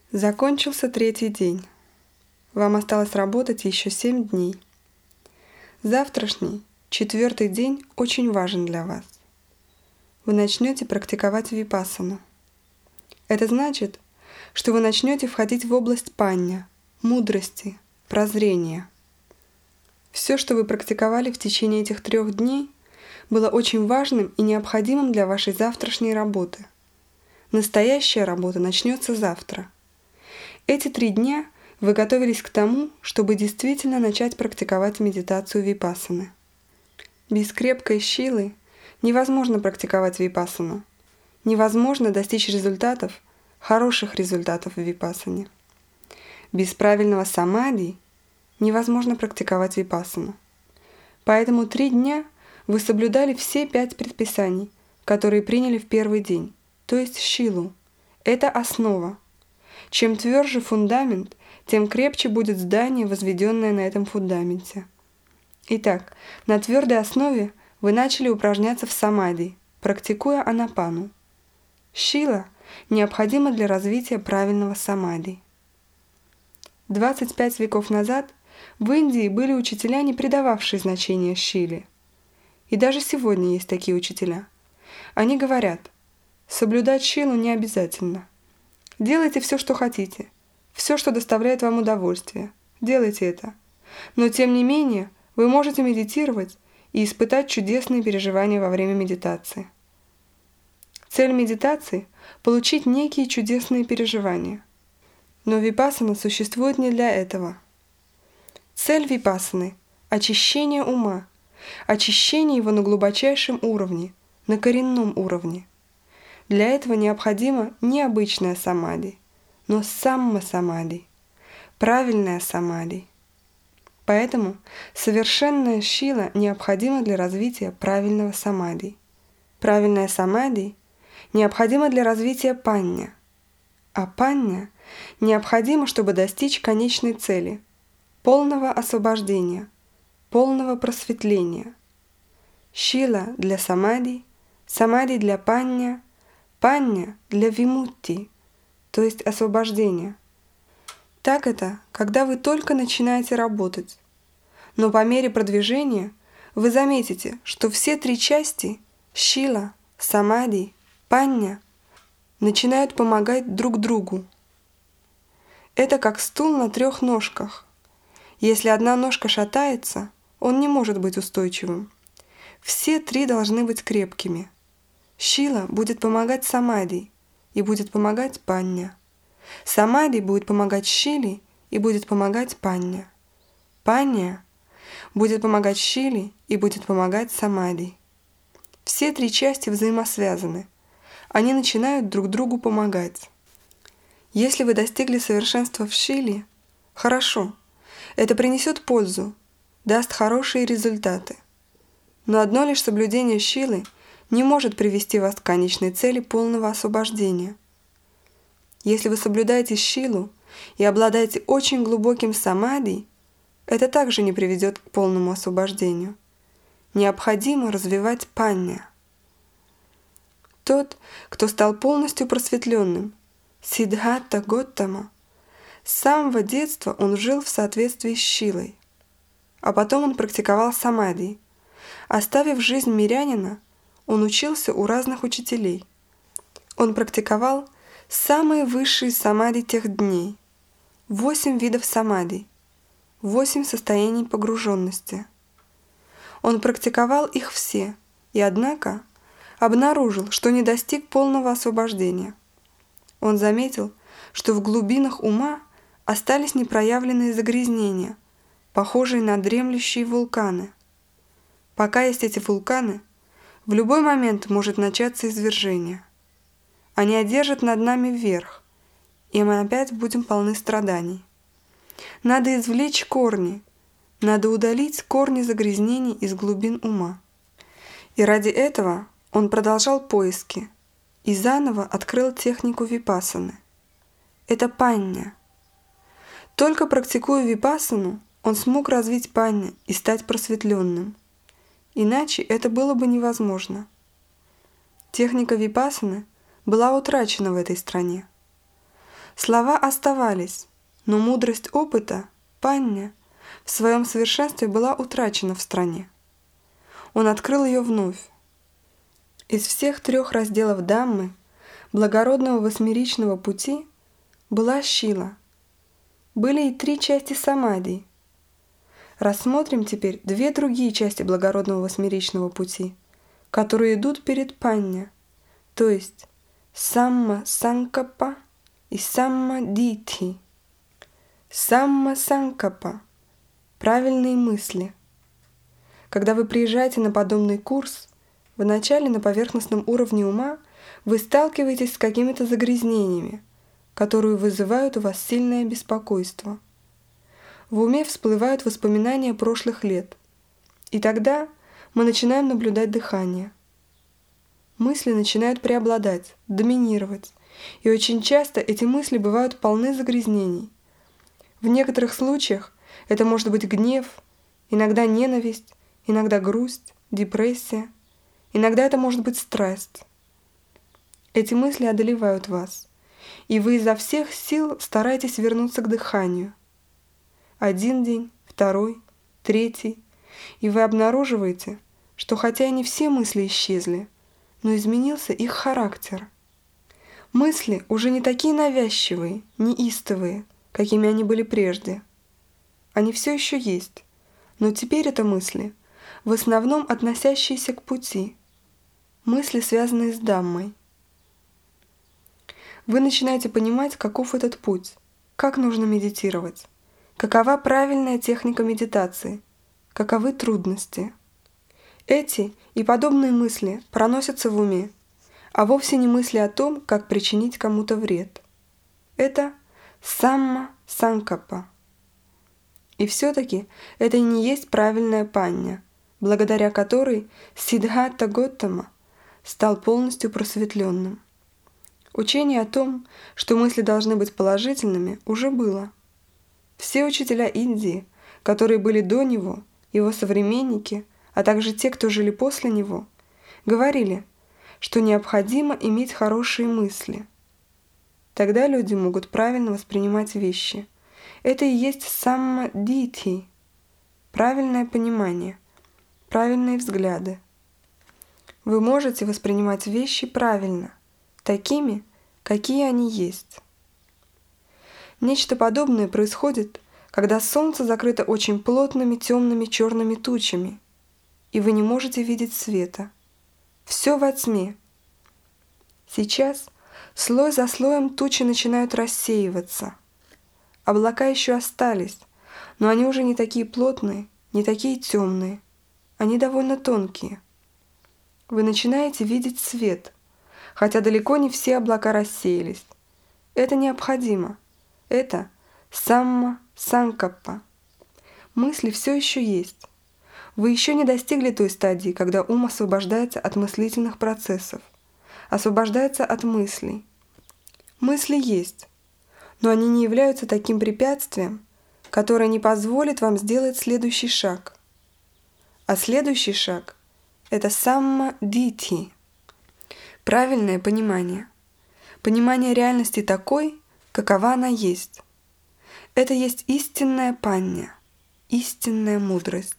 Закончился 3-й день. Вам осталось работать еще 7 дней. Завтрашний, 4-й день, очень важен для вас. Вы начнете практиковать випассану. Это значит, что вы начнете входить в область панья, мудрости, прозрения. Все, что вы практиковали в течение этих 3 дней, было очень важным и необходимым для вашей завтрашней работы. Настоящая работа начнется завтра. Эти 3 дня вы готовились к тому, чтобы действительно начать практиковать медитацию випассаны. Без крепкой шилы невозможно практиковать випассану. Невозможно достичь результатов, хороших результатов в випассане. Без правильного самадхи невозможно практиковать випассану. Поэтому 3 дня вы соблюдали все 5 предписаний, которые приняли в 1-й день, то есть шилу. Это основа. Чем тверже фундамент, тем крепче будет здание, возведенное на этом фундаменте. Итак, на твердой основе вы начали упражняться в самадхи, практикуя анапану. Шила необходима для развития правильного самадхи. 25 веков назад в Индии были учителя, не придававшие значения шиле. И даже сегодня есть такие учителя. Они говорят, соблюдать шилу не обязательно. Делайте все, что хотите, все, что доставляет вам удовольствие. Делайте это. Но тем не менее, вы можете медитировать и испытать чудесные переживания во время медитации. Цель медитации – получить некие чудесные переживания. Но випассана существует не для этого. Цель випассаны – очищение ума, очищение его на глубочайшем уровне, на коренном уровне. Для этого необходимо не обычное самадхи, но самма-самадхи, правильное самадхи. Поэтому совершенная шила необходима для развития правильного самадхи. Правильное самадхи необходимо для развития панья, а панья необходимо, чтобы достичь конечной цели – полного освобождения, полного просветления. Шила для самадхи, самадхи для панья, панья для вимутти, то есть освобождения. Так это, когда вы только начинаете работать. Но по мере продвижения вы заметите, что все 3 части – шила, самадхи, панья – начинают помогать друг другу. Это как стул на 3 ножках. Если одна ножка шатается, он не может быть устойчивым. Все 3 должны быть крепкими. Шила будет помогать самадхи и будет помогать панья. Самадхи будет помогать шиле и будет помогать панья. Панья будет помогать шиле и будет помогать самадхи. Все 3 части взаимосвязаны. Они начинают друг другу помогать. Если вы достигли совершенства в шиле, хорошо, это принесет пользу, даст хорошие результаты. Но одно лишь соблюдение шилы не может привести вас к конечной цели полного освобождения. Если вы соблюдаете шилу и обладаете очень глубоким самадхи, это также не приведет к полному освобождению. Необходимо развивать панья. Тот, кто стал полностью просветленным, Сиддхартха Готтама, с самого детства он жил в соответствии с шилой, а потом он практиковал самадхи. Оставив жизнь мирянина, он учился у разных учителей. Он практиковал самые высшие самадхи тех дней, 8 видов самадхи, 8 состояний погруженности. Он практиковал их все, и однако обнаружил, что не достиг полного освобождения. Он заметил, что в глубинах ума остались непроявленные загрязнения, похожие на дремлющие вулканы. Пока есть эти вулканы, в любой момент может начаться извержение. Они одержат над нами верх, и мы опять будем полны страданий. Надо извлечь корни, надо удалить корни загрязнений из глубин ума. И ради этого он продолжал поиски и заново открыл технику випассаны. Это панья. Только практикуя випассану, он смог развить панья и стать просветленным. Иначе это было бы невозможно. Техника випассаны была утрачена в этой стране. Слова оставались, но мудрость опыта, панья, в своем совершенстве была утрачена в стране. Он открыл ее вновь. Из всех 3 разделов Даммы, благородного восьмеричного пути, была Шила. Были и 3 части самадхи. Рассмотрим теперь 2 другие части благородного восьмеричного пути, которые идут перед панья, то есть самма санкаппа и самма дитхи. Самма санкаппа – правильные мысли. Когда вы приезжаете на подобный курс, вначале на поверхностном уровне ума вы сталкиваетесь с какими-то загрязнениями, которые вызывают у вас сильное беспокойство. В уме всплывают воспоминания прошлых лет, и тогда мы начинаем наблюдать дыхание. Мысли начинают преобладать, доминировать, и очень часто эти мысли бывают полны загрязнений. В некоторых случаях это может быть гнев, иногда ненависть, иногда грусть, депрессия, иногда это может быть страсть. Эти мысли одолевают вас, и вы изо всех сил стараетесь вернуться к дыханию. 1 день, 2, 3, и вы обнаруживаете, что хотя и не все мысли исчезли, но изменился их характер. Мысли уже не такие навязчивые, неистовые, какими они были прежде. Они все еще есть, но теперь это мысли, в основном относящиеся к пути, мысли, связанные с Даммой. Вы начинаете понимать, каков этот путь, как нужно медитировать, какова правильная техника медитации, каковы трудности. Эти и подобные мысли проносятся в уме, а вовсе не мысли о том, как причинить кому-то вред. Это самма санкаппа. И все-таки это и не есть правильная панья, благодаря которой Сиддхартха Готтама стал полностью просветленным. Учение о том, что мысли должны быть положительными, уже было. Все учителя Индии, которые были до него, его современники, а также те, кто жили после него, говорили, что необходимо иметь хорошие мысли. Тогда люди могут правильно воспринимать вещи. Это и есть самма дитхи, правильное понимание, правильные взгляды. Вы можете воспринимать вещи правильно, такими, какие они есть. Нечто подобное происходит, когда солнце закрыто очень плотными темными черными тучами, и вы не можете видеть света. Все во тьме. Сейчас слой за слоем тучи начинают рассеиваться. Облака еще остались, но они уже не такие плотные, не такие темные. Они довольно тонкие. Вы начинаете видеть свет, хотя далеко не все облака рассеялись. Это необходимо. Это самма санкаппа. Мысли все еще есть. Вы еще не достигли той стадии, когда ум освобождается от мыслительных процессов, освобождается от мыслей. Мысли есть, но они не являются таким препятствием, которое не позволит вам сделать следующий шаг. А следующий шаг – это самма дитхи. Правильное понимание. Понимание реальности такой, какова она есть. Это есть истинная панья, истинная мудрость.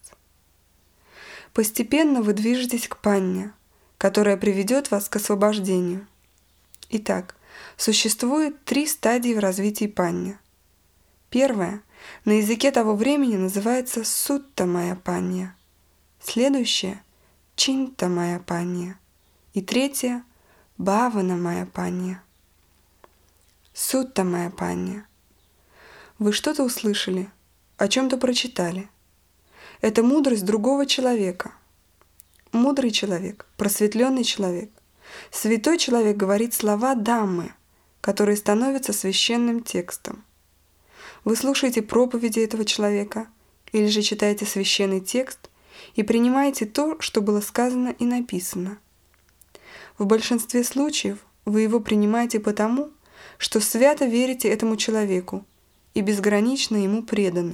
Постепенно вы движетесь к панья, которая приведет вас к освобождению. Итак, существует 3 стадии в развитии панья. Первая на языке того времени называется суттамая панья, следующая – чинтамая панья и третья – бхаванамая панья. Суттамая панья. Вы что-то услышали, о чем-то прочитали. Это мудрость другого человека. Мудрый человек, просветленный человек, святой человек говорит слова Даммы, которые становятся священным текстом. Вы слушаете проповеди этого человека или же читаете священный текст и принимаете то, что было сказано и написано. В большинстве случаев вы его принимаете потому, что свято верите этому человеку и безгранично ему преданы.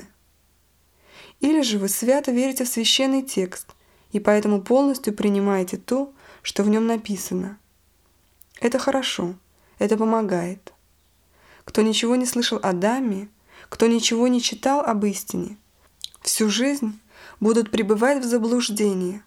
Или же вы свято верите в священный текст и поэтому полностью принимаете то, что в нем написано. Это хорошо, это помогает. кто ничего не слышал о Дhamме, кто ничего не читал об истине, всю жизнь будут пребывать в заблуждении.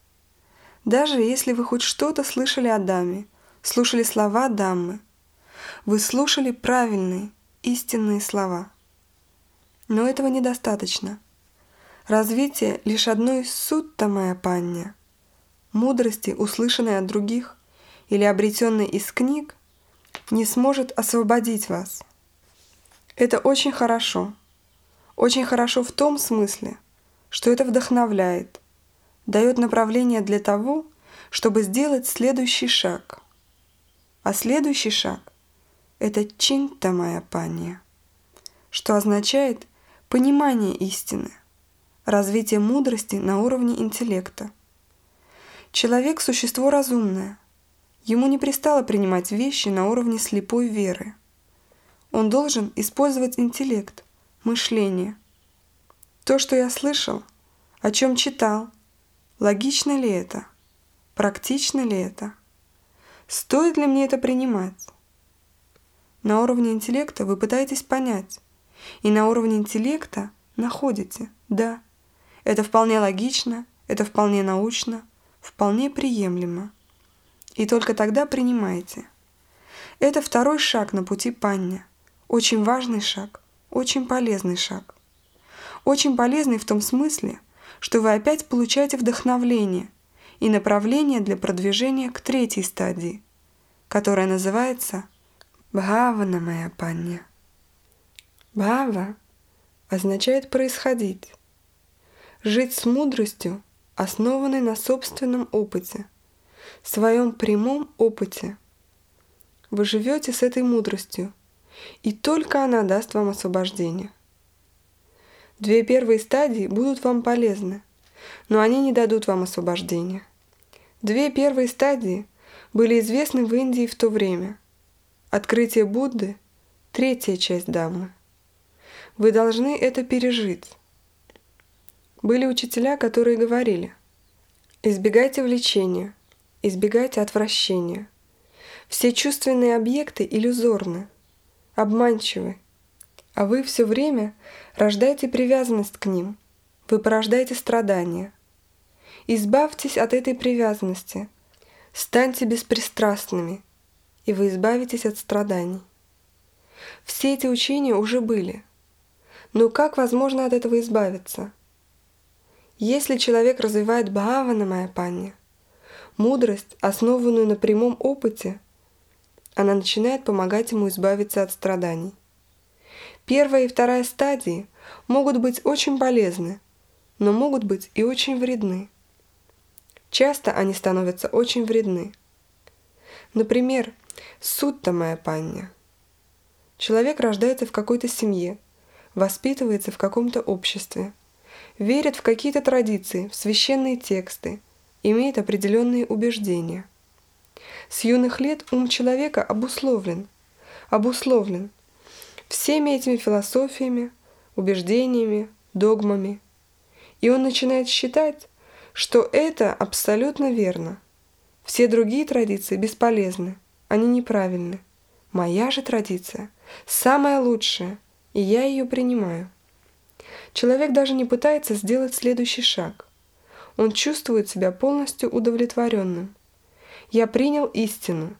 Даже если вы хоть что-то слышали о Дhamме, слушали слова Дhamмы, вы слушали правильные, истинные слова. Но этого недостаточно. Развитие лишь одной суттамая панья, мудрости, услышанной от других или обретенной из книг, не сможет освободить вас. Это очень хорошо. Очень хорошо в том смысле, что это вдохновляет, дает направление для того, чтобы сделать следующий шаг. А следующий шаг – это чинтамая панья, что означает понимание истины, развитие мудрости на уровне интеллекта. Человек – существо разумное. Ему не пристало принимать вещи на уровне слепой веры. Он должен использовать интеллект, мышление. То, что я слышал, о чем читал, логично ли это? Практично ли это? Стоит ли мне это принимать? На уровне интеллекта вы пытаетесь понять, и на уровне интеллекта находите, да, это вполне логично, это вполне научно, вполне приемлемо. И только тогда принимаете. Это второй шаг на пути панья. Очень важный шаг, очень полезный шаг. Очень полезный в том смысле, что вы опять получаете вдохновление и направление для продвижения к третьей стадии, которая называется бхаванамая панья. Бхава означает происходить, жить с мудростью, основанной на собственном опыте, своем прямом опыте. Вы живете с этой мудростью, и только она даст вам освобождение. Две первые стадии будут вам полезны, но они не дадут вам освобождения. Две первые стадии были известны в Индии в то время. Открытие Будды – третья часть Дхаммы. Вы должны это пережить. Были учителя, которые говорили: избегайте влечения, избегайте отвращения. Все чувственные объекты иллюзорны, обманчивы, а вы все время рождаете привязанность к ним, вы порождаете страдания. Избавьтесь от этой привязанности, станьте беспристрастными, и вы избавитесь от страданий. Все эти учения уже были. Но как возможно от этого избавиться? Если человек развивает бхаванамая панья, мудрость, основанную на прямом опыте, она начинает помогать ему избавиться от страданий. Первая и вторая стадии могут быть очень полезны, но могут быть и очень вредны. Часто они становятся очень вредны. Например, суттамая панья. Человек рождается в какой-то семье, воспитывается в каком-то обществе, верит в какие-то традиции, в священные тексты, имеет определенные убеждения. С юных лет ум человека обусловлен всеми этими философиями, убеждениями, догмами. И он начинает считать, что это абсолютно верно. Все другие традиции бесполезны, они неправильны. Моя же традиция самая лучшая, и я ее принимаю. Человек даже не пытается сделать следующий шаг. Он чувствует себя полностью удовлетворенным. Я принял истину,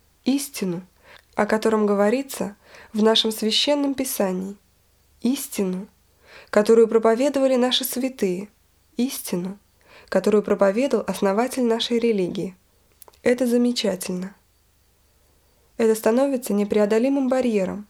о котором говорится в нашем священном писании, истину, которую проповедовали наши святые, истину, которую проповедовал основатель нашей религии. Это замечательно. Это становится непреодолимым барьером.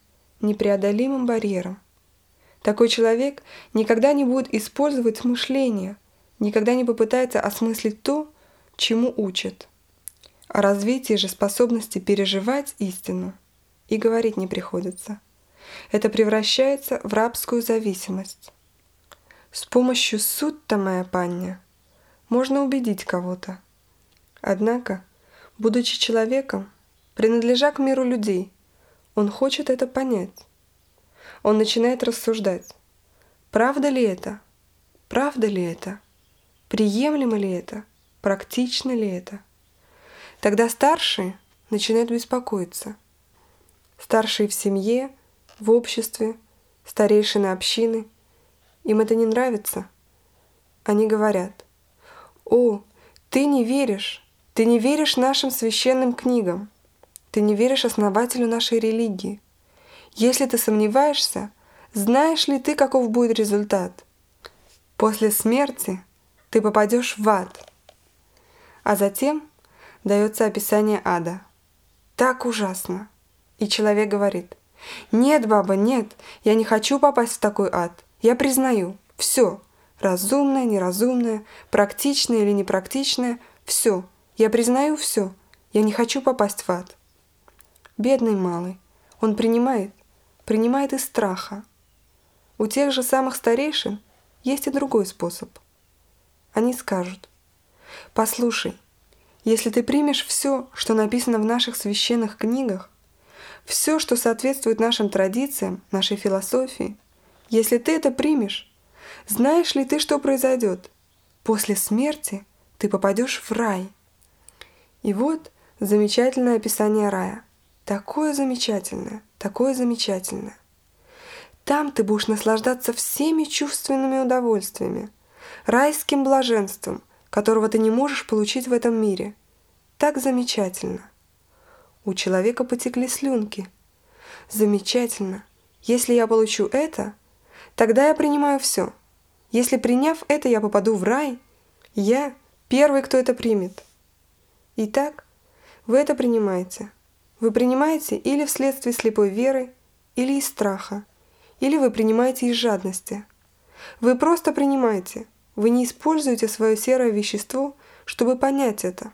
Такой человек никогда не будет использовать мышление, никогда не попытается осмыслить то, чему учат. О развитии же способности переживать истину и говорить не приходится. Это превращается в рабскую зависимость. С помощью суттамая панья можно убедить кого-то. Однако, будучи человеком, принадлежа к миру людей, он хочет это понять. Он начинает рассуждать. Правда ли это? Правда ли это? Приемлемо ли это? Практично ли это? Тогда старшие начинают беспокоиться. Старшие в семье, в обществе, старейшины общины. Им это не нравится. Они говорят: «О, ты не веришь нашим священным книгам, ты не веришь основателю нашей религии. Если ты сомневаешься, знаешь ли ты, каков будет результат? После смерти ты попадешь в ад». А затем дается описание ада. Так ужасно. И человек говорит: «Нет, баба, нет, я не хочу попасть в такой ад. Я признаю, все, разумное, неразумное, практичное или непрактичное, все, я признаю все, я не хочу попасть в ад». Бедный малый, он принимает из страха. У тех же самых старейшин есть и другой способ. Они скажут: «Послушай, если ты примешь все, что написано в наших священных книгах, все, что соответствует нашим традициям, нашей философии, если ты это примешь, знаешь ли ты, что произойдет? После смерти ты попадешь в рай». И вот замечательное описание рая. Такое замечательное, такое замечательное. Там ты будешь наслаждаться всеми чувственными удовольствиями, райским блаженством, которого ты не можешь получить в этом мире. Так замечательно. У человека потекли слюнки. Замечательно. Если я получу это, тогда я принимаю все. Если, приняв это, я попаду в рай, я первый, кто это примет. Итак, вы это принимаете. Вы принимаете или вследствие слепой веры, или из страха, или вы принимаете из жадности. Вы просто принимаете. Вы не используете свое серое вещество, чтобы понять это.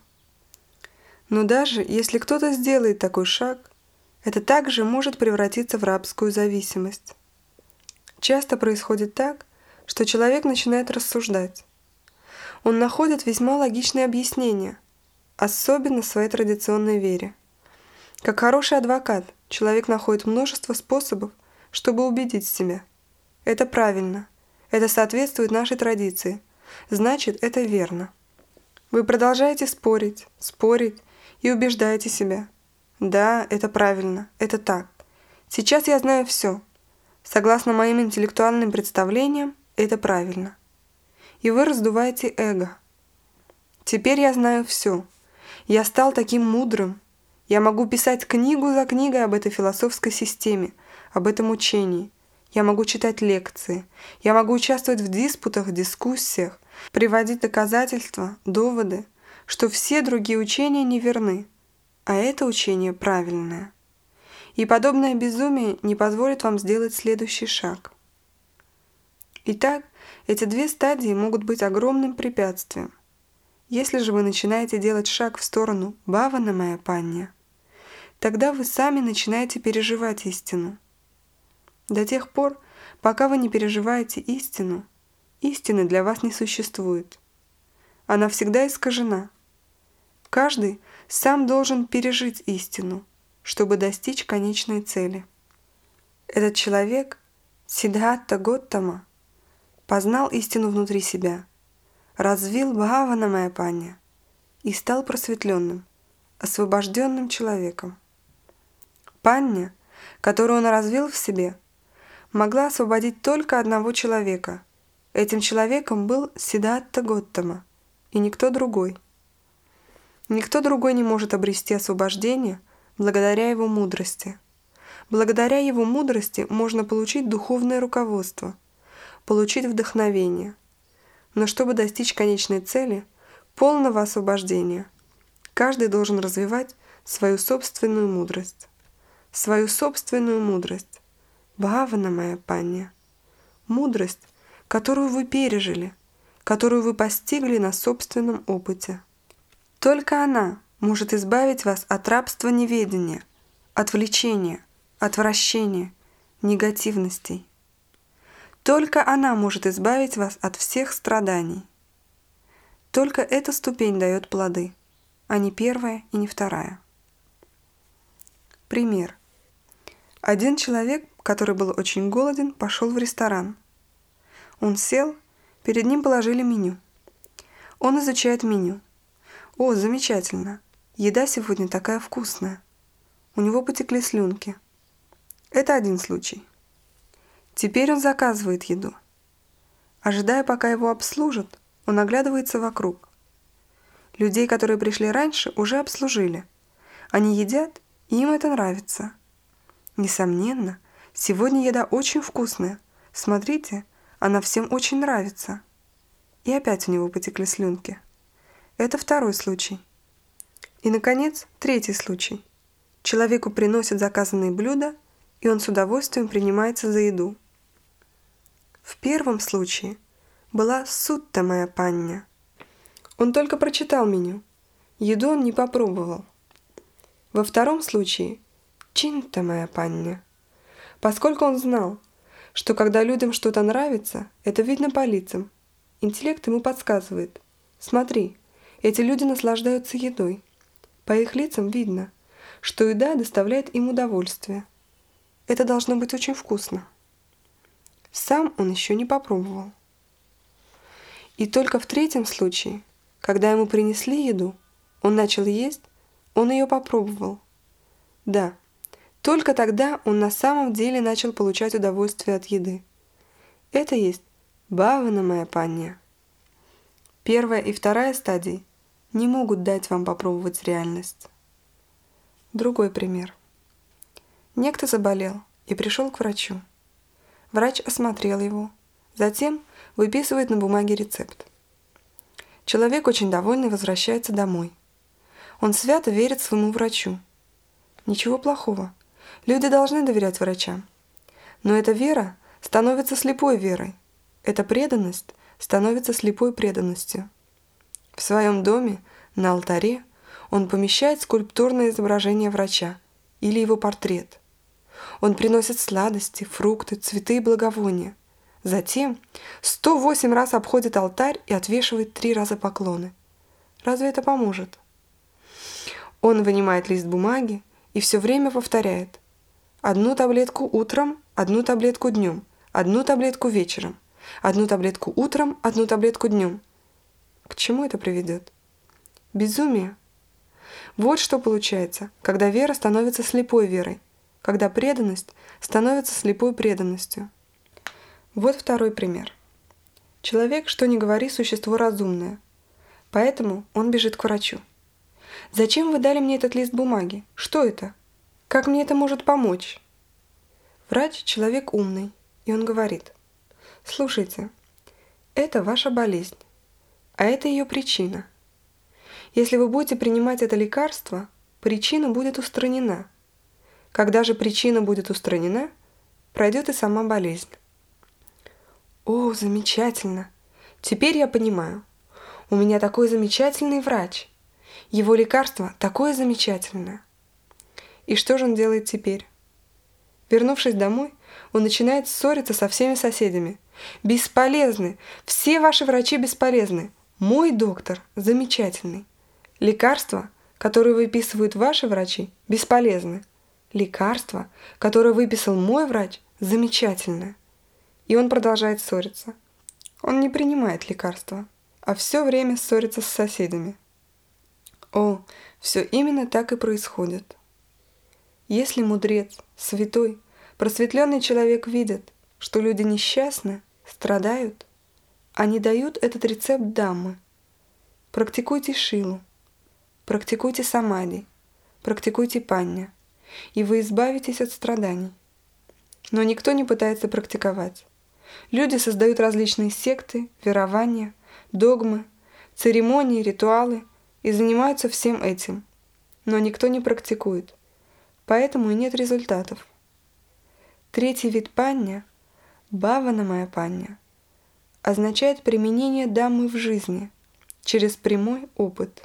Но даже если кто-то сделает такой шаг, это также может превратиться в рабскую зависимость. Часто происходит так, что человек начинает рассуждать. Он находит весьма логичные объяснения, особенно в своей традиционной вере. Как хороший адвокат, человек находит множество способов, чтобы убедить себя. Это правильно, это соответствует нашей традиции, значит, это верно. Вы продолжаете спорить и убеждаете себя. Да, это правильно, это так. Сейчас я знаю все. Согласно моим интеллектуальным представлениям, это правильно. И вы раздуваете эго. Теперь я знаю все. Я стал таким мудрым. Я могу писать книгу за книгой об этой философской системе, об этом учении. Я могу читать лекции. Я могу участвовать в диспутах, дискуссиях, приводить доказательства, доводы, что все другие учения неверны, а это учение правильное. И подобное безумие не позволит вам сделать следующий шаг. Итак, эти две стадии могут быть огромным препятствием. Если же вы начинаете делать шаг в сторону «Бхаванамая панья», тогда вы сами начинаете переживать истину. До тех пор, пока вы не переживаете истину, истины для вас не существует. Она всегда искажена. Каждый сам должен пережить истину, чтобы достичь конечной цели. Этот человек, Сиддхартха Готтама, познал истину внутри себя, развил Бхаванамая панья и стал просветленным, освобожденным человеком. Панья, которую он развил в себе, могла освободить только одного человека. Этим человеком был Сиддхартха Готтама, и никто другой. Никто другой не может обрести освобождение благодаря его мудрости. Благодаря его мудрости можно получить духовное руководство, получить вдохновение. Но чтобы достичь конечной цели, полного освобождения, каждый должен развивать свою собственную мудрость. Свою собственную мудрость. Бхаванамая панья. Мудрость, которую вы пережили, которую вы постигли на собственном опыте. Только она может избавить вас от рабства неведения, от влечения, отвращения, негативностей. Только она может избавить вас от всех страданий. Только эта ступень дает плоды, а не первая и не вторая. Пример. Один человек, который был очень голоден, пошел в ресторан. Он сел, перед ним положили меню. Он изучает меню. О, замечательно! Еда сегодня такая вкусная. У него потекли слюнки. Это один случай. Теперь он заказывает еду. Ожидая, пока его обслужат, он оглядывается вокруг. Людей, которые пришли раньше, уже обслужили. Они едят, и им это нравится. Несомненно, сегодня еда очень вкусная. Смотрите, она всем очень нравится. И опять у него потекли слюнки. Это второй случай. И, наконец, третий случай. Человеку приносят заказанные блюда, и он с удовольствием принимается за еду. В первом случае была сутта моя пання. Он только прочитал меню. Еду он не попробовал. Во втором случае чинта моя пання. Поскольку он знал, что когда людям что-то нравится, это видно по лицам. Интеллект ему подсказывает. Смотри, эти люди наслаждаются едой. По их лицам видно, что еда доставляет им удовольствие. Это должно быть очень вкусно. Сам он еще не попробовал. И только в третьем случае, когда ему принесли еду, он начал есть, он ее попробовал. Да, только тогда он на самом деле начал получать удовольствие от еды. Это есть бхавана моя панья. Первая и вторая стадии не могут дать вам попробовать реальность. Другой пример. Некто заболел и пришел к врачу. Врач осмотрел его, затем выписывает на бумаге рецепт. Человек, очень довольный, возвращается домой. Он свято верит своему врачу. Ничего плохого. Люди должны доверять врачам. Но эта вера становится слепой верой. Эта преданность становится слепой преданностью. В своем доме, на алтаре, он помещает скульптурное изображение врача или его портрет. Он приносит сладости, фрукты, цветы и благовония. Затем 108 раз обходит алтарь и отвешивает 3 раза поклоны. Разве это поможет? Он вынимает лист бумаги и все время повторяет: 1 таблетку утром, 1 таблетку днем, 1 таблетку вечером, 1 таблетку утром, 1 таблетку днем. К чему это приведет? Безумие. Вот что получается, когда вера становится слепой верой, когда преданность становится слепой преданностью. Вот второй пример. Человек, что ни говори, существо разумное. Поэтому он бежит к врачу. «Зачем вы дали мне этот лист бумаги? Что это? Как мне это может помочь?» Врач – человек умный, и он говорит: «Слушайте, это ваша болезнь, а это ее причина. Если вы будете принимать это лекарство, причина будет устранена. Когда же причина будет устранена, пройдет и сама болезнь». О, замечательно! Теперь я понимаю. У меня такой замечательный врач. Его лекарство такое замечательное. И что же он делает теперь? Вернувшись домой, он начинает ссориться со всеми соседями. «Бесполезны! Все ваши врачи бесполезны! Мой доктор замечательный! Лекарства, которые выписывают ваши врачи, бесполезны! Лекарство, которое выписал мой врач, замечательное!» И он продолжает ссориться. Он не принимает лекарства, а все время ссорится с соседями. О, все именно так и происходит. Если мудрец, святой, просветленный человек видит, что люди несчастны, страдают, они дают этот рецепт Дхаммы. Практикуйте шилу, практикуйте самадхи, практикуйте панья, и вы избавитесь от страданий. Но никто не пытается практиковать. Люди создают различные секты, верования, догмы, церемонии, ритуалы и занимаются всем этим. Но никто не практикует, поэтому и нет результатов. Третий вид панья, бхавана моя панья, означает применение Дхаммы в жизни через прямой опыт.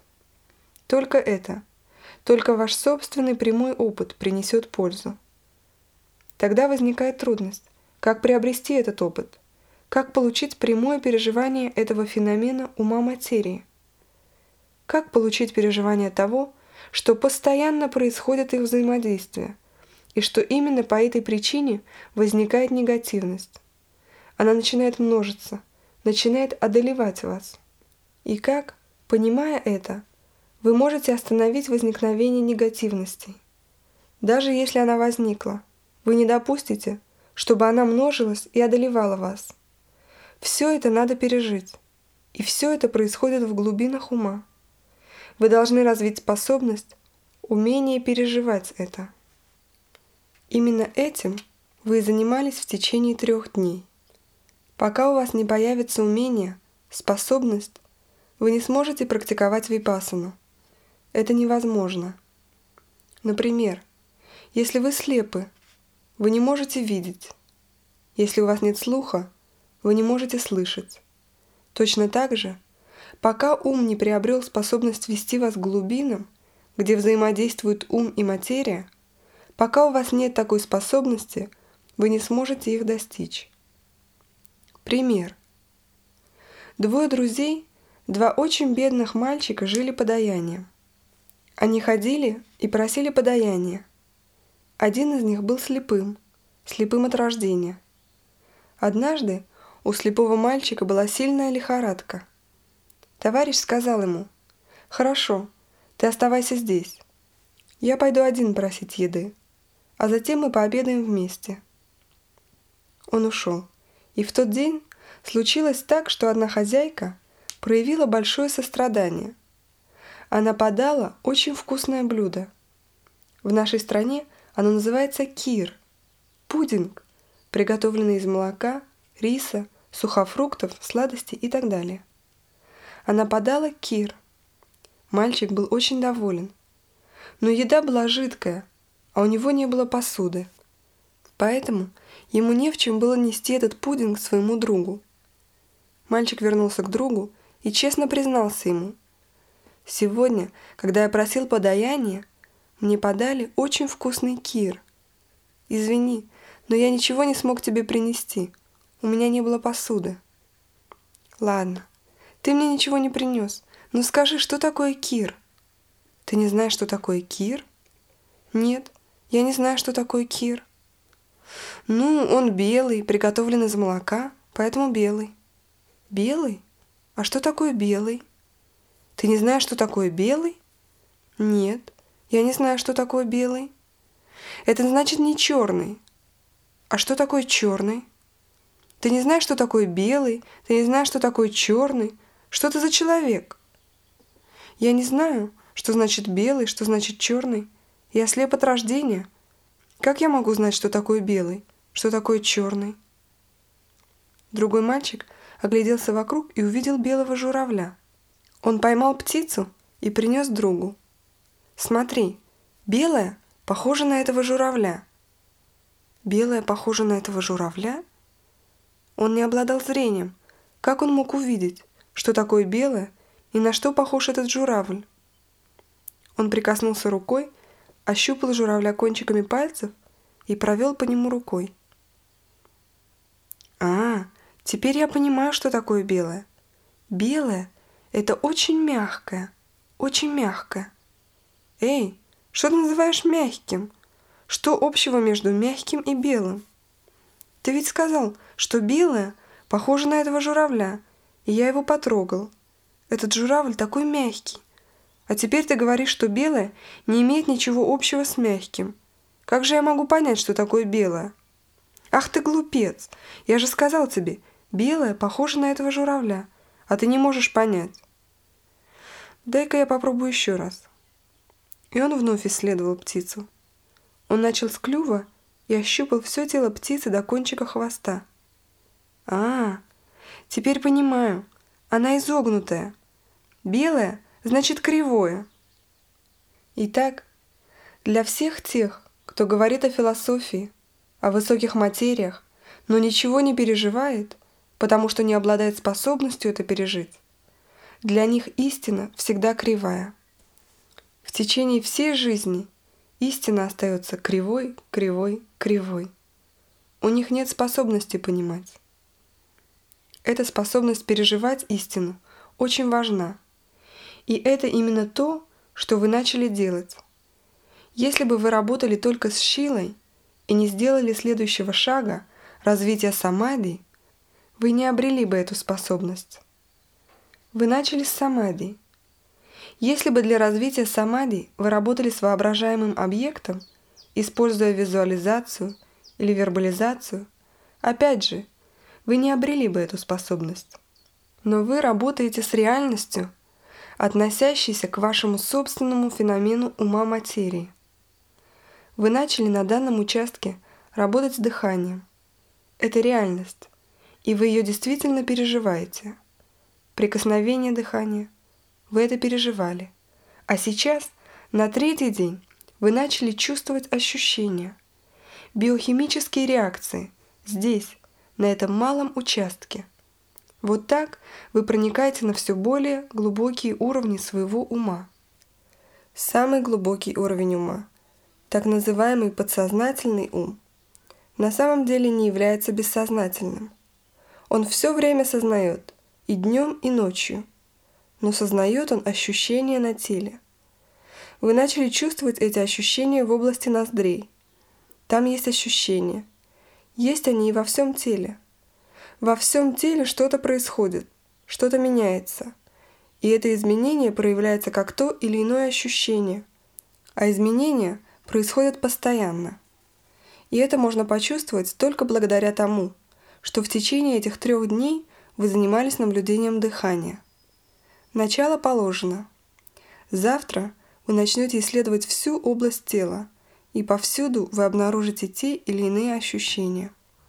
Только ваш собственный прямой опыт принесет пользу. Тогда возникает трудность. Как приобрести этот опыт? Как получить прямое переживание этого феномена ума материи? Как получить переживание того, что постоянно происходит их взаимодействие, и что именно по этой причине возникает негативность? Она начинает множиться, начинает одолевать вас. И как, понимая это, вы можете остановить возникновение негативности? Даже если она возникла, Вы не допустите, чтобы она множилась и одолевала вас. Все это надо пережить, и все это происходит в глубинах ума. Вы должны развить способность, умение переживать это. Именно этим вы и занимались в течение 3 дней. Пока у вас не появится умение, способность, вы не сможете практиковать випассану. Это невозможно. Например, если вы слепы, вы не можете видеть. Если у вас нет слуха, вы не можете слышать. Точно так же, пока ум не приобрел способность вести вас к глубинам, где взаимодействуют ум и материя, пока у вас нет такой способности, вы не сможете их достичь. Пример. 2 друзей, 2 очень бедных мальчика жили подаянием. Они ходили и просили подаяния. Один из них был слепым от рождения. Однажды у слепого мальчика была сильная лихорадка. Товарищ сказал ему: «Хорошо, ты оставайся здесь. Я пойду один просить еды, а затем мы пообедаем вместе». Он ушел, и в тот день случилось так, что одна хозяйка проявила большое сострадание. Она подала очень вкусное блюдо. В нашей стране оно называется кир – пудинг, приготовленный из молока, риса, сухофруктов, сладостей и так далее. Она подала кир. Мальчик был очень доволен. Но еда была жидкая, а у него не было посуды. Поэтому ему не в чем было нести этот пудинг своему другу. Мальчик вернулся к другу и честно признался ему: «Сегодня, когда я просил подаяние, мне подали очень вкусный кир. Извини, но я ничего не смог тебе принести. У меня не было посуды». «Ладно, ты мне ничего не принес, но скажи, что такое кир?» «Ты не знаешь, что такое кир?» «Нет, я не знаю, что такое кир». «Ну, он белый, приготовлен из молока, поэтому белый». «Белый? А что такое белый?» «Ты не знаешь, что такое белый?» «Нет, я не знаю, что такое белый». «Это значит не черный». «А что такое черный?» «Ты не знаешь, что такое белый, ты не знаешь, что такое черный. Что ты за человек?» «Я не знаю, что значит белый, что значит черный. Я слеп от рождения. Как я могу знать, что такое белый, что такое черный?» Другой мальчик огляделся вокруг и увидел белого журавля. Он поймал птицу и принес другу. «Смотри, белая похожа на этого журавля». «Белая похожа на этого журавля?» Он не обладал зрением. Как он мог увидеть, что такое белое и на что похож этот журавль? Он прикоснулся рукой, ощупал журавля кончиками пальцев и провел по нему рукой. «А, теперь я понимаю, что такое белое. Белое — это очень мягкое, очень мягкое». «Эй, что ты называешь мягким? Что общего между мягким и белым? Ты ведь сказал, что белое похоже на этого журавля, и я его потрогал. Этот журавль такой мягкий. А теперь ты говоришь, что белое не имеет ничего общего с мягким. Как же я могу понять, что такое белое?» «Ах ты глупец! Я же сказал тебе, белое похоже на этого журавля, а ты не можешь понять». «Дай-ка я попробую еще раз». И он вновь исследовал птицу. Он начал с клюва и ощупал все тело птицы до кончика хвоста. «А, теперь понимаю, она изогнутая. Белое значит кривое». Итак, для всех тех, кто говорит о философии, о высоких материях, но ничего не переживает, потому что не обладает способностью это пережить, для них истина всегда кривая. В течение всей жизни истина остается кривой, кривой, кривой. У них нет способности понимать. Эта способность переживать истину очень важна. И это именно то, что вы начали делать. Если бы вы работали только с шилой и не сделали следующего шага развития самадхи, вы не обрели бы эту способность. Вы начали с самадхи. Если бы для развития самадхи вы работали с воображаемым объектом, используя визуализацию или вербализацию, опять же, вы не обрели бы эту способность. Но вы работаете с реальностью, относящейся к вашему собственному феномену ума материи. Вы начали на данном участке работать с дыханием. Это реальность, и вы ее действительно переживаете. Прикосновение дыхания. Вы это переживали. А сейчас, на третий день, вы начали чувствовать ощущения, биохимические реакции здесь, на этом малом участке. Вот так вы проникаете на все более глубокие уровни своего ума. Самый глубокий уровень ума, так называемый подсознательный ум, на самом деле не является бессознательным. Он все время сознает, и днем, и ночью, но сознает он ощущения на теле. Вы начали чувствовать эти ощущения в области ноздрей. Там есть ощущения. Есть они и во всем теле. Во всем теле что-то происходит, что-то меняется. И это изменение проявляется как то или иное ощущение. А изменения происходят постоянно. И это можно почувствовать только благодаря тому, что в течение этих 3 дней вы занимались наблюдением дыхания. Начало положено. Завтра вы начнете исследовать всю область тела, и повсюду вы обнаружите те или иные ощущения.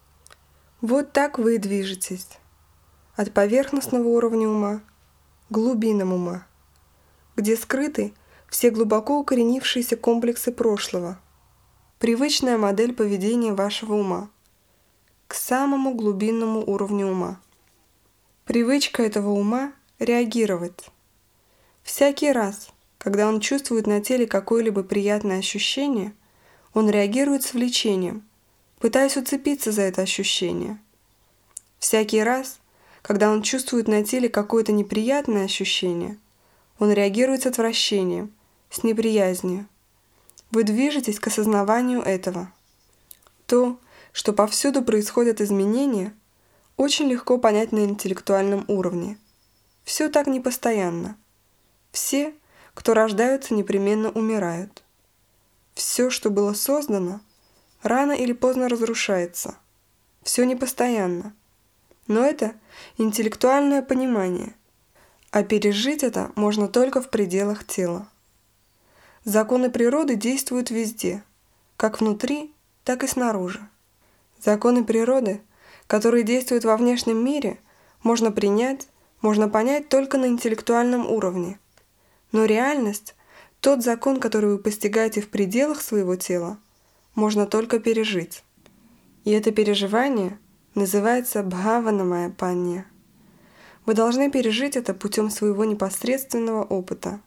Вот так вы и движетесь. От поверхностного уровня ума к глубинам ума, где скрыты все глубоко укоренившиеся комплексы прошлого, привычная модель поведения вашего ума, к самому глубинному уровню ума. Привычка этого ума реагировать. Всякий раз, когда он чувствует на теле какое-либо приятное ощущение, он реагирует с влечением, пытаясь уцепиться за это ощущение. Всякий раз, когда он чувствует на теле какое-то неприятное ощущение, он реагирует с отвращением, с неприязнью. Вы движетесь к осознаванию этого. То, что повсюду происходят изменения, очень легко понять на интеллектуальном уровне. Все так непостоянно. Все, кто рождаются, непременно умирают. Все, что было создано, рано или поздно разрушается. Все непостоянно. Но это интеллектуальное понимание, а пережить это можно только в пределах тела. Законы природы действуют везде, как внутри, так и снаружи. Законы природы, которые действуют во внешнем мире, можно принять, можно понять только на интеллектуальном уровне. Но реальность, тот закон, который вы постигаете в пределах своего тела, можно только пережить. И это переживание называется бхаванамая панья. Вы должны пережить это путем своего непосредственного опыта.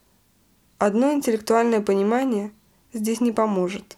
Одно интеллектуальное понимание здесь не поможет.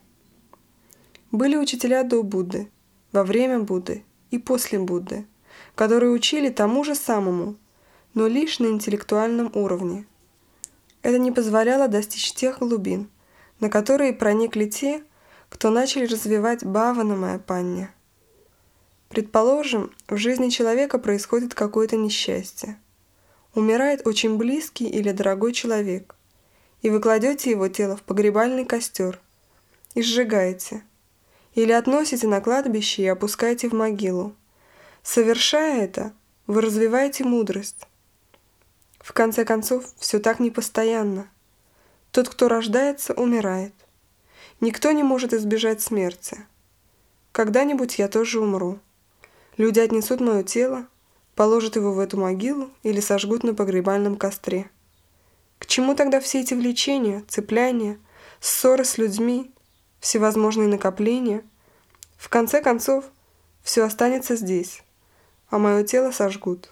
Были учителя до Будды, во время Будды и после Будды, которые учили тому же самому, но лишь на интеллектуальном уровне. Это не позволяло достичь тех глубин, на которые проникли те, кто начали развивать бхаванамая панья. Предположим, в жизни человека происходит какое-то несчастье. Умирает очень близкий или дорогой человек, и вы кладете его тело в погребальный костер и сжигаете, или относите на кладбище и опускаете в могилу. Совершая это, вы развиваете мудрость. В конце концов, все так непостоянно. Тот, кто рождается, умирает. Никто не может избежать смерти. Когда-нибудь я тоже умру. Люди отнесут мое тело, положат его в эту могилу или сожгут на погребальном костре. К чему тогда все эти влечения, цепляния, ссоры с людьми, всевозможные накопления? В конце концов, все останется здесь, а мое тело сожгут.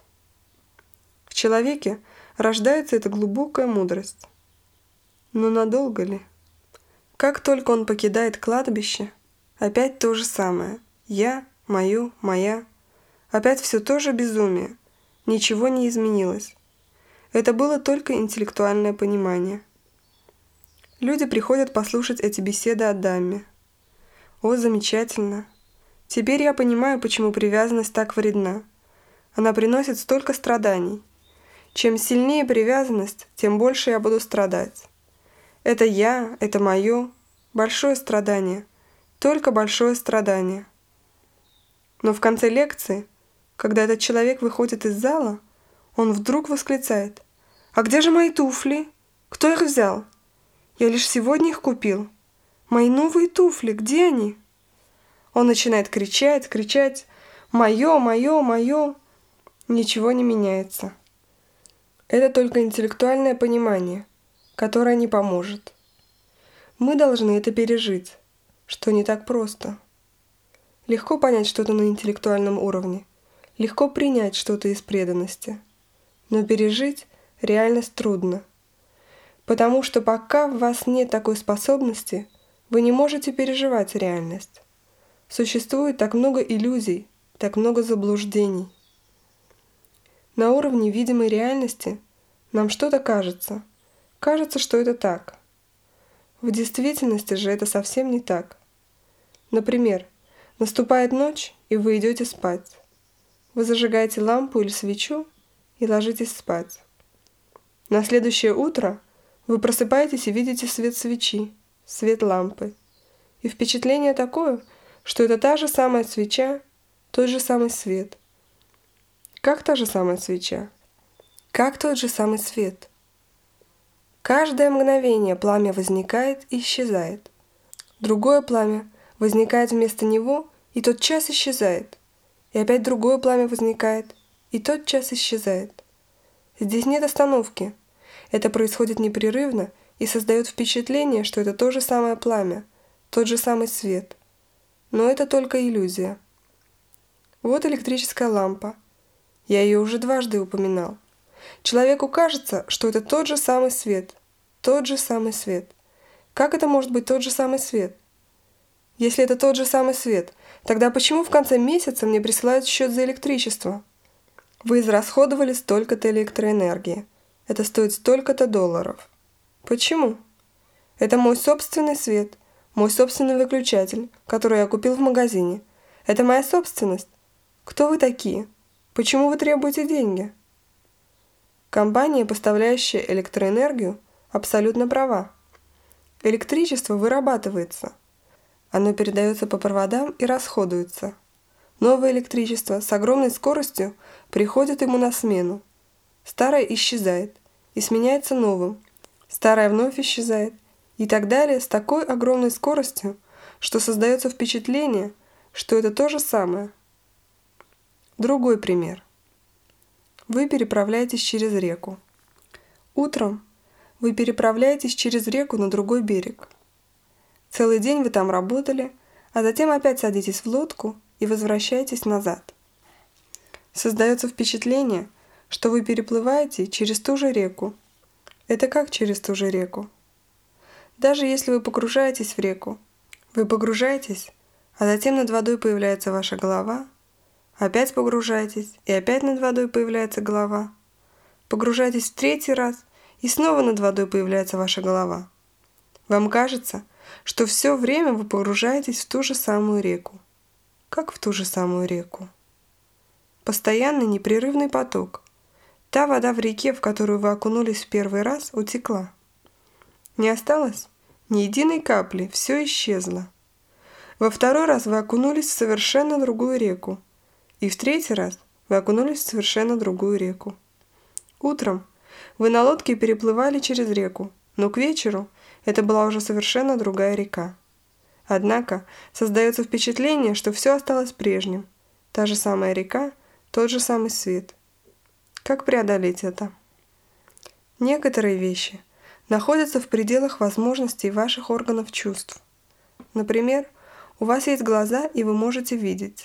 В человеке рождается эта глубокая мудрость. Но надолго ли? Как только он покидает кладбище, опять то же самое. Я, мое, моя. Опять все то же безумие. Ничего не изменилось. Это было только интеллектуальное понимание. Люди приходят послушать эти беседы о Дамме. О, замечательно! Теперь я понимаю, почему привязанность так вредна. Она приносит столько страданий. Чем сильнее привязанность, тем больше я буду страдать. Это я, это мое, большое страдание. только большое страдание. Но в конце лекции, когда этот человек выходит из зала, он вдруг восклицает: «А где же мои туфли? Кто их взял? Я лишь сегодня их купил. Мои новые туфли, где они?» Он начинает кричать, кричать: «Мое, мое, мое!» Ничего не меняется. Это только интеллектуальное понимание, которое не поможет. Мы должны это пережить, что не так просто. Легко понять что-то на интеллектуальном уровне, легко принять что-то из преданности, но пережить реальность трудно, потому что пока в вас нет такой способности, вы не можете переживать реальность. Существует так много иллюзий, так много заблуждений. На уровне видимой реальности нам что-то кажется. Кажется, что это так. В действительности же это совсем не так. Например, наступает ночь, и вы идете спать. Вы зажигаете лампу или свечу и ложитесь спать. На следующее утро вы просыпаетесь и видите свет свечи, свет лампы. И впечатление такое, что это та же самая свеча, тот же самый свет. Как та же самая свеча? Как тот же самый свет? Каждое мгновение пламя возникает и исчезает. Другое пламя возникает вместо него и тотчас исчезает. И опять другое пламя возникает и тотчас исчезает. Здесь нет остановки. Это происходит непрерывно и создает впечатление, что это то же самое пламя, тот же самый свет. Но это только иллюзия. Вот электрическая лампа. Я ее уже дважды упоминал. Человеку кажется, что это тот же самый свет. Тот же самый свет. Как это может быть тот же самый свет? Если это тот же самый свет, тогда почему в конце месяца мне присылают счет за электричество? Вы израсходовали столько-то электроэнергии. Это стоит столько-то долларов. Почему? Это мой собственный свет, мой собственный выключатель, который я купил в магазине. Это моя собственность. Кто вы такие? Почему вы требуете деньги? Компания, поставляющая электроэнергию, абсолютно права. Электричество вырабатывается. Оно передается по проводам и расходуется. Новое электричество с огромной скоростью приходит ему на смену. Старое исчезает и сменяется новым. Старое вновь исчезает и так далее с такой огромной скоростью, что создается впечатление, что это то же самое. Другой пример. Вы переправляетесь через реку. Утром вы переправляетесь через реку на другой берег. Целый день вы там работали, а затем опять садитесь в лодку и возвращаетесь назад. Создается впечатление, что вы переплываете через ту же реку. Это как через ту же реку? Даже если вы погружаетесь в реку, вы погружаетесь, а затем над водой появляется ваша голова, опять погружаетесь, и опять над водой появляется голова. Погружаетесь в третий раз, и снова над водой появляется ваша голова. Вам кажется, что все время вы погружаетесь в ту же самую реку. Как в ту же самую реку? Постоянный непрерывный поток. Та вода в реке, в которую вы окунулись в первый раз, утекла. Не осталось ни единой капли, все исчезло. Во второй раз вы окунулись в совершенно другую реку. И в третий раз вы окунулись в совершенно другую реку. Утром вы на лодке переплывали через реку, но к вечеру это была уже совершенно другая река. Однако создается впечатление, что все осталось прежним. Та же самая река, тот же самый свет. Как преодолеть это? Некоторые вещи находятся в пределах возможностей ваших органов чувств. Например, у вас есть глаза, и вы можете видеть.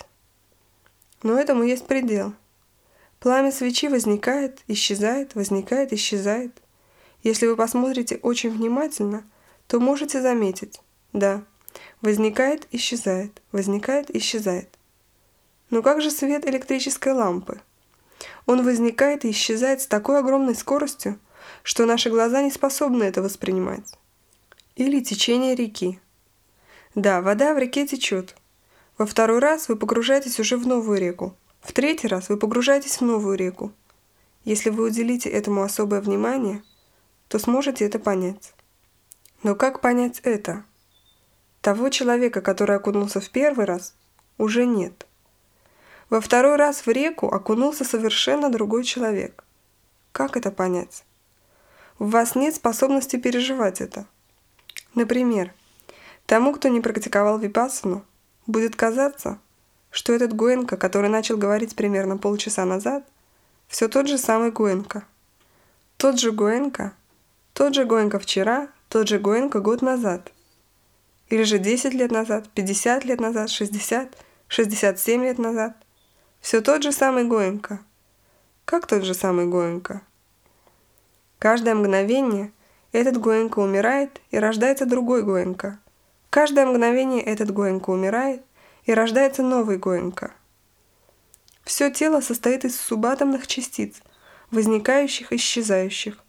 Но этому есть предел. Пламя свечи возникает, исчезает, возникает, исчезает. Если вы посмотрите очень внимательно, то можете заметить, да, возникает, исчезает, возникает, исчезает. Но как же свет электрической лампы? Он возникает и исчезает с такой огромной скоростью, что наши глаза не способны это воспринимать. Или течение реки. Да, вода в реке течет. Во второй раз вы погружаетесь уже в новую реку. В третий раз вы погружаетесь в новую реку. Если вы уделите этому особое внимание, то сможете это понять. Но как понять это? Того человека, который окунулся в первый раз, уже нет. Во второй раз в реку окунулся совершенно другой человек. Как это понять? В вас нет способности переживать это. Например, тому, кто не практиковал випассану, будет казаться, что этот Гоэнка, который начал говорить примерно полчаса назад, все тот же самый Гоэнка. Тот же Гоэнка вчера, тот же Гоэнка год назад. Или же 10 лет назад, 50 лет назад, 60, 67 лет назад. Все тот же самый Гоэнка. Как тот же самый Гоэнка? Каждое мгновение этот Гоэнка умирает и рождается другой Гоэнка. Каждое мгновение этот Гоэнка умирает и рождается новый Гоэнка. Все тело состоит из субатомных частиц, возникающих, исчезающих,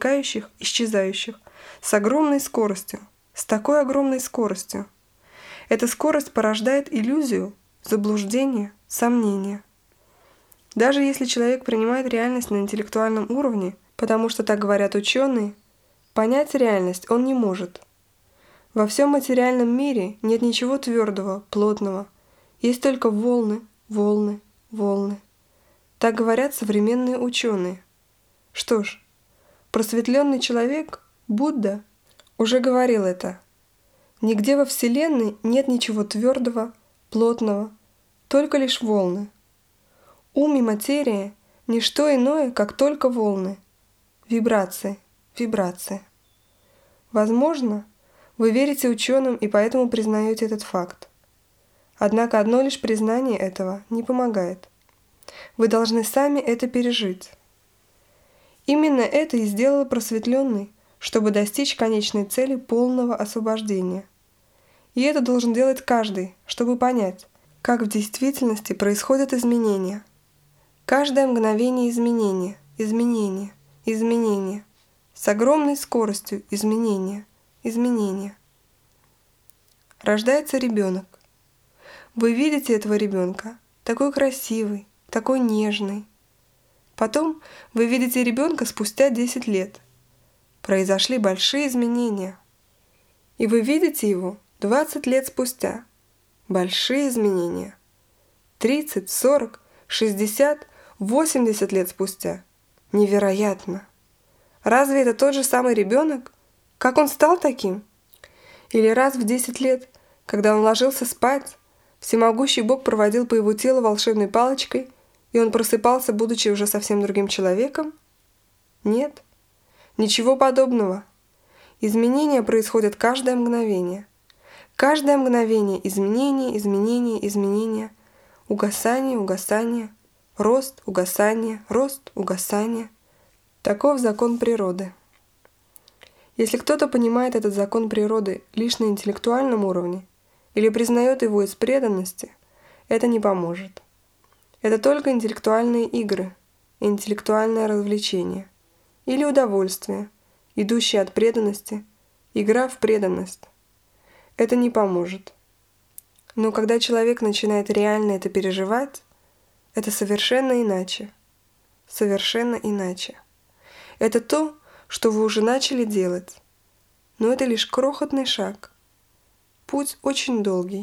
с огромной скоростью, с такой огромной скоростью. Эта скорость порождает иллюзию, заблуждение, сомнение. Даже если человек принимает реальность на интеллектуальном уровне, потому что так говорят ученые, понять реальность он не может. Во всем материальном мире нет ничего твердого, плотного. Есть только волны, волны, волны. Так говорят современные ученые. Что ж, просветленный человек, Будда, уже говорил это. Нигде во Вселенной нет ничего твердого, плотного, только лишь волны. Ум и материя – ничто иное, как только волны. Вибрации, вибрации. Возможно, вы верите ученым и поэтому признаете этот факт. Однако одно лишь признание этого не помогает. Вы должны сами это пережить. Именно это и сделал просветленный, чтобы достичь конечной цели полного освобождения. И это должен делать каждый, чтобы понять, как в действительности происходят изменения. Каждое мгновение изменения, изменения, изменения. С огромной скоростью изменения, изменения. Рождается ребенок. Вы видите этого ребенка, такой красивый, такой нежный. Потом вы видите ребенка спустя 10 лет. Произошли большие изменения. И вы видите его 20 лет спустя. Большие изменения. 30, 40, 60, 80 лет спустя. Невероятно. Разве это тот же самый ребенок? Как он стал таким? Или раз в 10 лет, когда он ложился спать, всемогущий Бог проводил по его телу волшебной палочкой, и он просыпался, будучи уже совсем другим человеком? Нет. Ничего подобного. Изменения происходят каждое мгновение. Каждое мгновение изменения, изменения, изменения. Угасание, угасание. Рост, угасание, рост, угасание. Таков закон природы. Если кто-то понимает этот закон природы лишь на интеллектуальном уровне или признает его из преданности, это не поможет. Это только интеллектуальные игры, интеллектуальное развлечение или удовольствие, идущее от преданности, игра в преданность. Это не поможет. Но когда человек начинает реально это переживать, это совершенно иначе. Совершенно иначе. Это то, что вы уже начали делать. Но это лишь крохотный шаг. Путь очень долгий.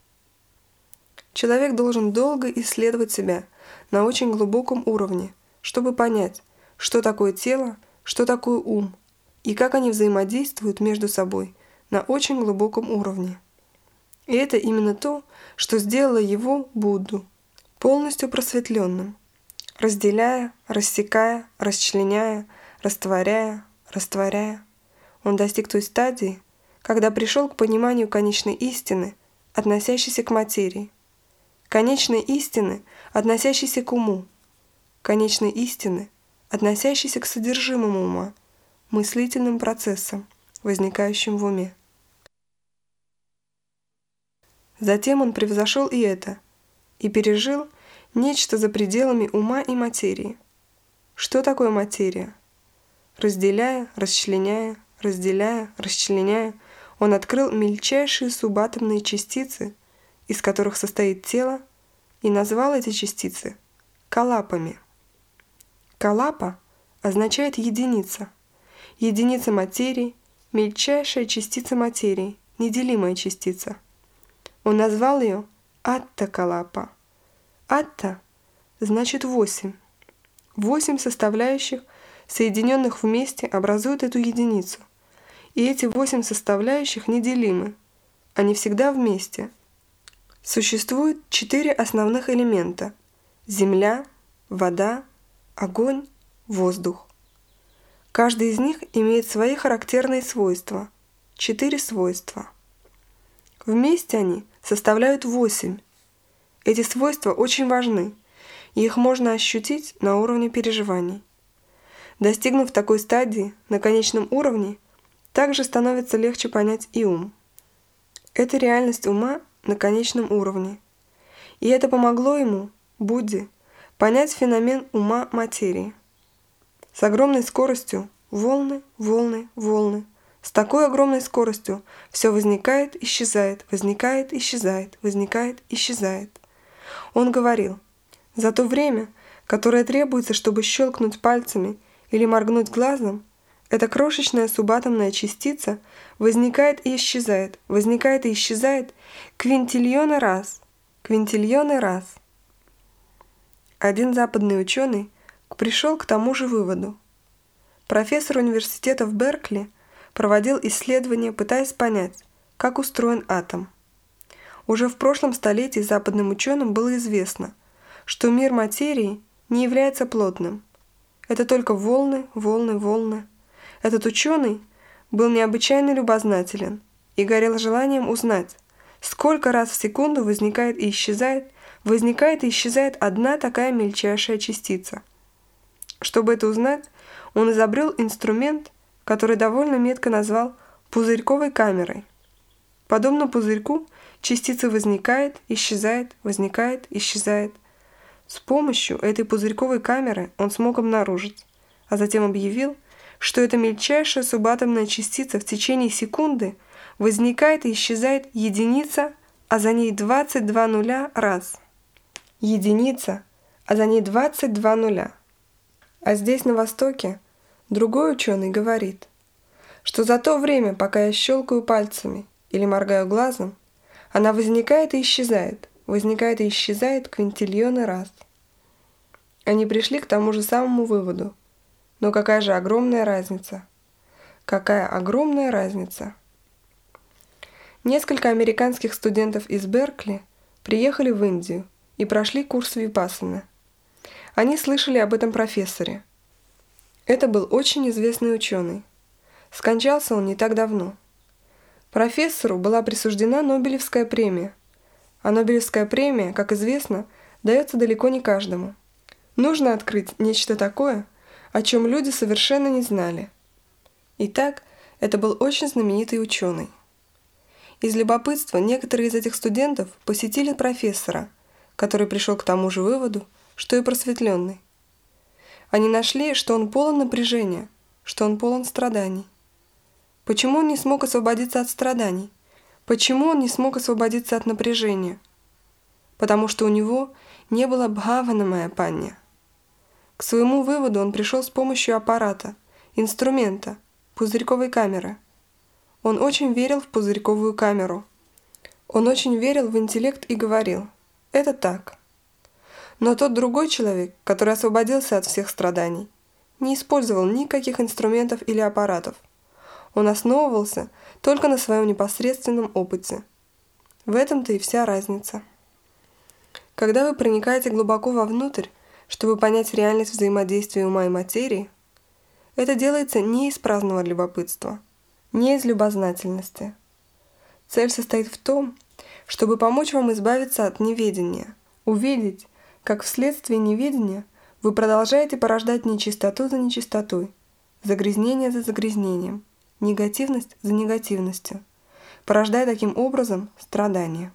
Человек должен долго исследовать себя на очень глубоком уровне, чтобы понять, что такое тело, что такое ум, и как они взаимодействуют между собой на очень глубоком уровне. И это именно то, что сделало его, Будду, полностью просветленным, разделяя, рассекая, расчленяя, растворяя, растворяя. Он достиг той стадии, когда пришел к пониманию конечной истины, относящейся к материи, конечной истины, относящейся к уму, конечной истины, относящейся к содержимому ума, мыслительным процессам, возникающим в уме. Затем он превзошел и это, и пережил нечто за пределами ума и материи. Что такое материя? Разделяя, расчленяя, разделяя, расчленяя, он открыл мельчайшие субатомные частицы, из которых состоит тело, и назвал эти частицы калапами. Калапа означает единица. Единица материи, мельчайшая частица материи, неделимая частица. Он назвал ее Атта-Калапа. Атта значит 8. 8 составляющих, соединенных вместе, образуют эту единицу. И эти 8 составляющих неделимы. Они всегда вместе. Существует 4 основных элемента – земля, вода, огонь, воздух. Каждый из них имеет свои характерные свойства – 4 свойства. Вместе они составляют 8. Эти свойства очень важны, и их можно ощутить на уровне переживаний. Достигнув такой стадии, на конечном уровне, также становится легче понять и ум. Это реальность ума на конечном уровне. И это помогло ему, Будде, понять феномен ума материи. С огромной скоростью волны, волны, волны. С такой огромной скоростью все возникает, исчезает, возникает, исчезает, возникает, исчезает. Он говорил, за то время, которое требуется, чтобы щелкнуть пальцами или моргнуть глазом, эта крошечная субатомная частица возникает и исчезает квинтиллионы раз. Один западный ученый пришел к тому же выводу. Профессор университета в Беркли проводил исследования, пытаясь понять, как устроен атом. Уже в прошлом столетии западным ученым было известно, что мир материи не является плотным. Это только волны, волны, волны. Этот ученый был необычайно любознателен и горел желанием узнать, сколько раз в секунду возникает и исчезает одна такая мельчайшая частица. Чтобы это узнать, он изобрел инструмент, который довольно метко назвал пузырьковой камерой. Подобно пузырьку, частица возникает, исчезает. С помощью этой пузырьковой камеры он смог обнаружить, а затем объявил, что эта мельчайшая субатомная частица в течение секунды возникает и исчезает единица, а за ней 22 нуля раз. Единица, а за ней 22 нуля. А здесь, на Востоке, другой ученый говорит, что за то время, пока я щелкаю пальцами или моргаю глазом, она возникает и исчезает квинтиллионы раз. Они пришли к тому же самому выводу. Но какая же огромная разница? Какая огромная разница? Несколько американских студентов из Беркли приехали в Индию и прошли курс випассаны. Они слышали об этом профессоре. Это был очень известный ученый. Скончался он не так давно. Профессору была присуждена Нобелевская премия. А Нобелевская премия, как известно, дается далеко не каждому. Нужно открыть нечто такое, о чем люди совершенно не знали. Итак, это был очень знаменитый ученый. Из любопытства некоторые из этих студентов посетили профессора, который пришел к тому же выводу, что и просветленный. Они нашли, что он полон напряжения, что он полон страданий. Почему он не смог освободиться от страданий? Почему он не смог освободиться от напряжения? Потому что у него не было бхаванамая панья. К своему выводу он пришел с помощью аппарата, инструмента, пузырьковой камеры. Он очень верил в пузырьковую камеру. Он очень верил в интеллект и говорил: «Это так». Но тот другой человек, который освободился от всех страданий, не использовал никаких инструментов или аппаратов. Он основывался только на своем непосредственном опыте. В этом-то и вся разница. Когда вы проникаете глубоко вовнутрь, чтобы понять реальность взаимодействия ума и материи, это делается не из праздного любопытства, не из любознательности. Цель состоит в том, чтобы помочь вам избавиться от неведения, увидеть, как вследствие неведения вы продолжаете порождать нечистоту за нечистотой, загрязнение за загрязнением, негативность за негативностью, порождая таким образом страдания.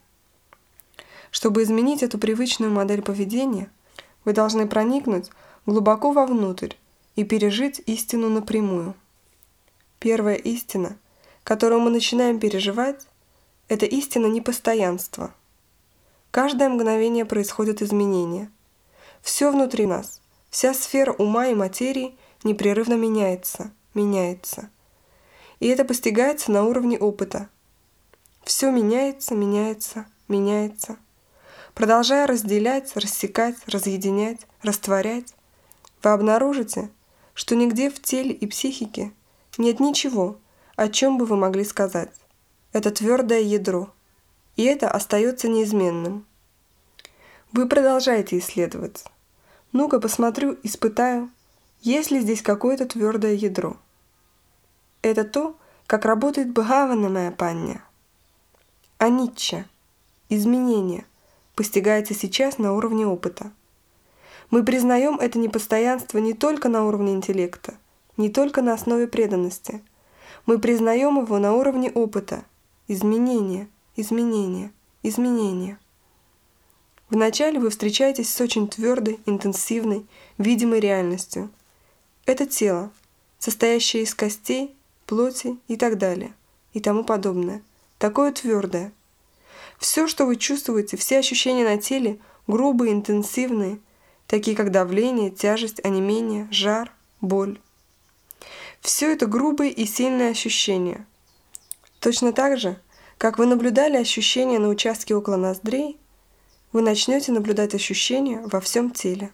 Чтобы изменить эту привычную модель поведения, вы должны проникнуть глубоко вовнутрь и пережить истину напрямую. Первая истина, которую мы начинаем переживать, это истина непостоянства. Каждое мгновение происходят изменения. Все внутри нас, вся сфера ума и материи непрерывно меняется. И это постигается на уровне опыта. Все меняется, меняется, меняется. Продолжая разделять, рассекать, разъединять, растворять, вы обнаружите, что нигде в теле и психике нет ничего, о чем бы вы могли сказать. Это твердое ядро, и это остается неизменным. Вы продолжаете исследовать. Ну-ка посмотрю, испытаю, есть ли здесь какое-то твердое ядро. Это то, как работает бхаванамая панья. Аничча, изменение, постигается сейчас на уровне опыта. Мы признаем это непостоянство не только на уровне интеллекта, не только на основе преданности. Мы признаем его на уровне опыта. Изменение, изменение, изменение. Вначале вы встречаетесь с очень твердой, интенсивной, видимой реальностью. Это тело, состоящее из костей, плоти и так далее, и тому подобное. Такое твердое. Все, что вы чувствуете, все ощущения на теле, грубые, интенсивные, такие как давление, тяжесть, онемение, жар, боль. Все это грубые и сильные ощущения. Точно так же, как вы наблюдали ощущения на участке около ноздрей, вы начнете наблюдать ощущения во всем теле.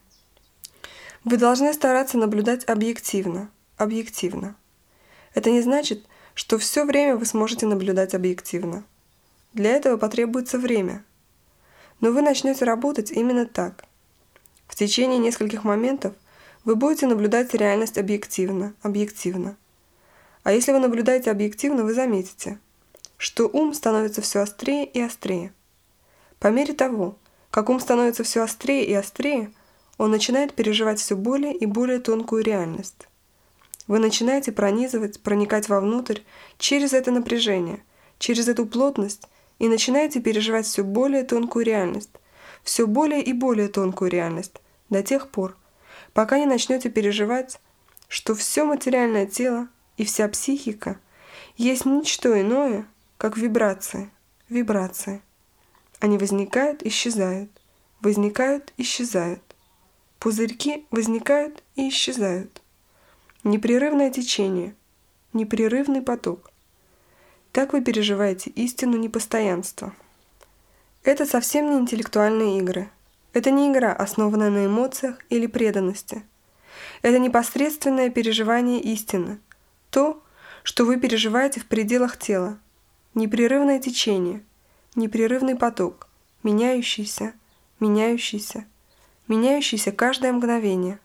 Вы должны стараться наблюдать объективно, объективно. Это не значит, что все время вы сможете наблюдать объективно. Для этого потребуется время. Но вы начнете работать именно так. В течение нескольких моментов вы будете наблюдать реальность объективно, объективно. А если вы наблюдаете объективно, вы заметите, что ум становится все острее и острее. По мере того, как ум становится все острее и острее, он начинает переживать все более и более тонкую реальность. Вы начинаете пронизывать, проникать вовнутрь через это напряжение, через эту плотность и начинаете переживать все более тонкую реальность, все более и более тонкую реальность до тех пор, пока не начнете переживать, что все материальное тело и вся психика есть ничто иное, как вибрации, вибрации. Они возникают, исчезают, возникают, исчезают. Пузырьки возникают и исчезают. Непрерывное течение, непрерывный поток. Так вы переживаете истину непостоянства. Это совсем не интеллектуальные игры. Это не игра, основанная на эмоциях или преданности. Это непосредственное переживание истины. То, что вы переживаете в пределах тела. Непрерывное течение, непрерывный поток, меняющийся, меняющийся, меняющийся каждое мгновение.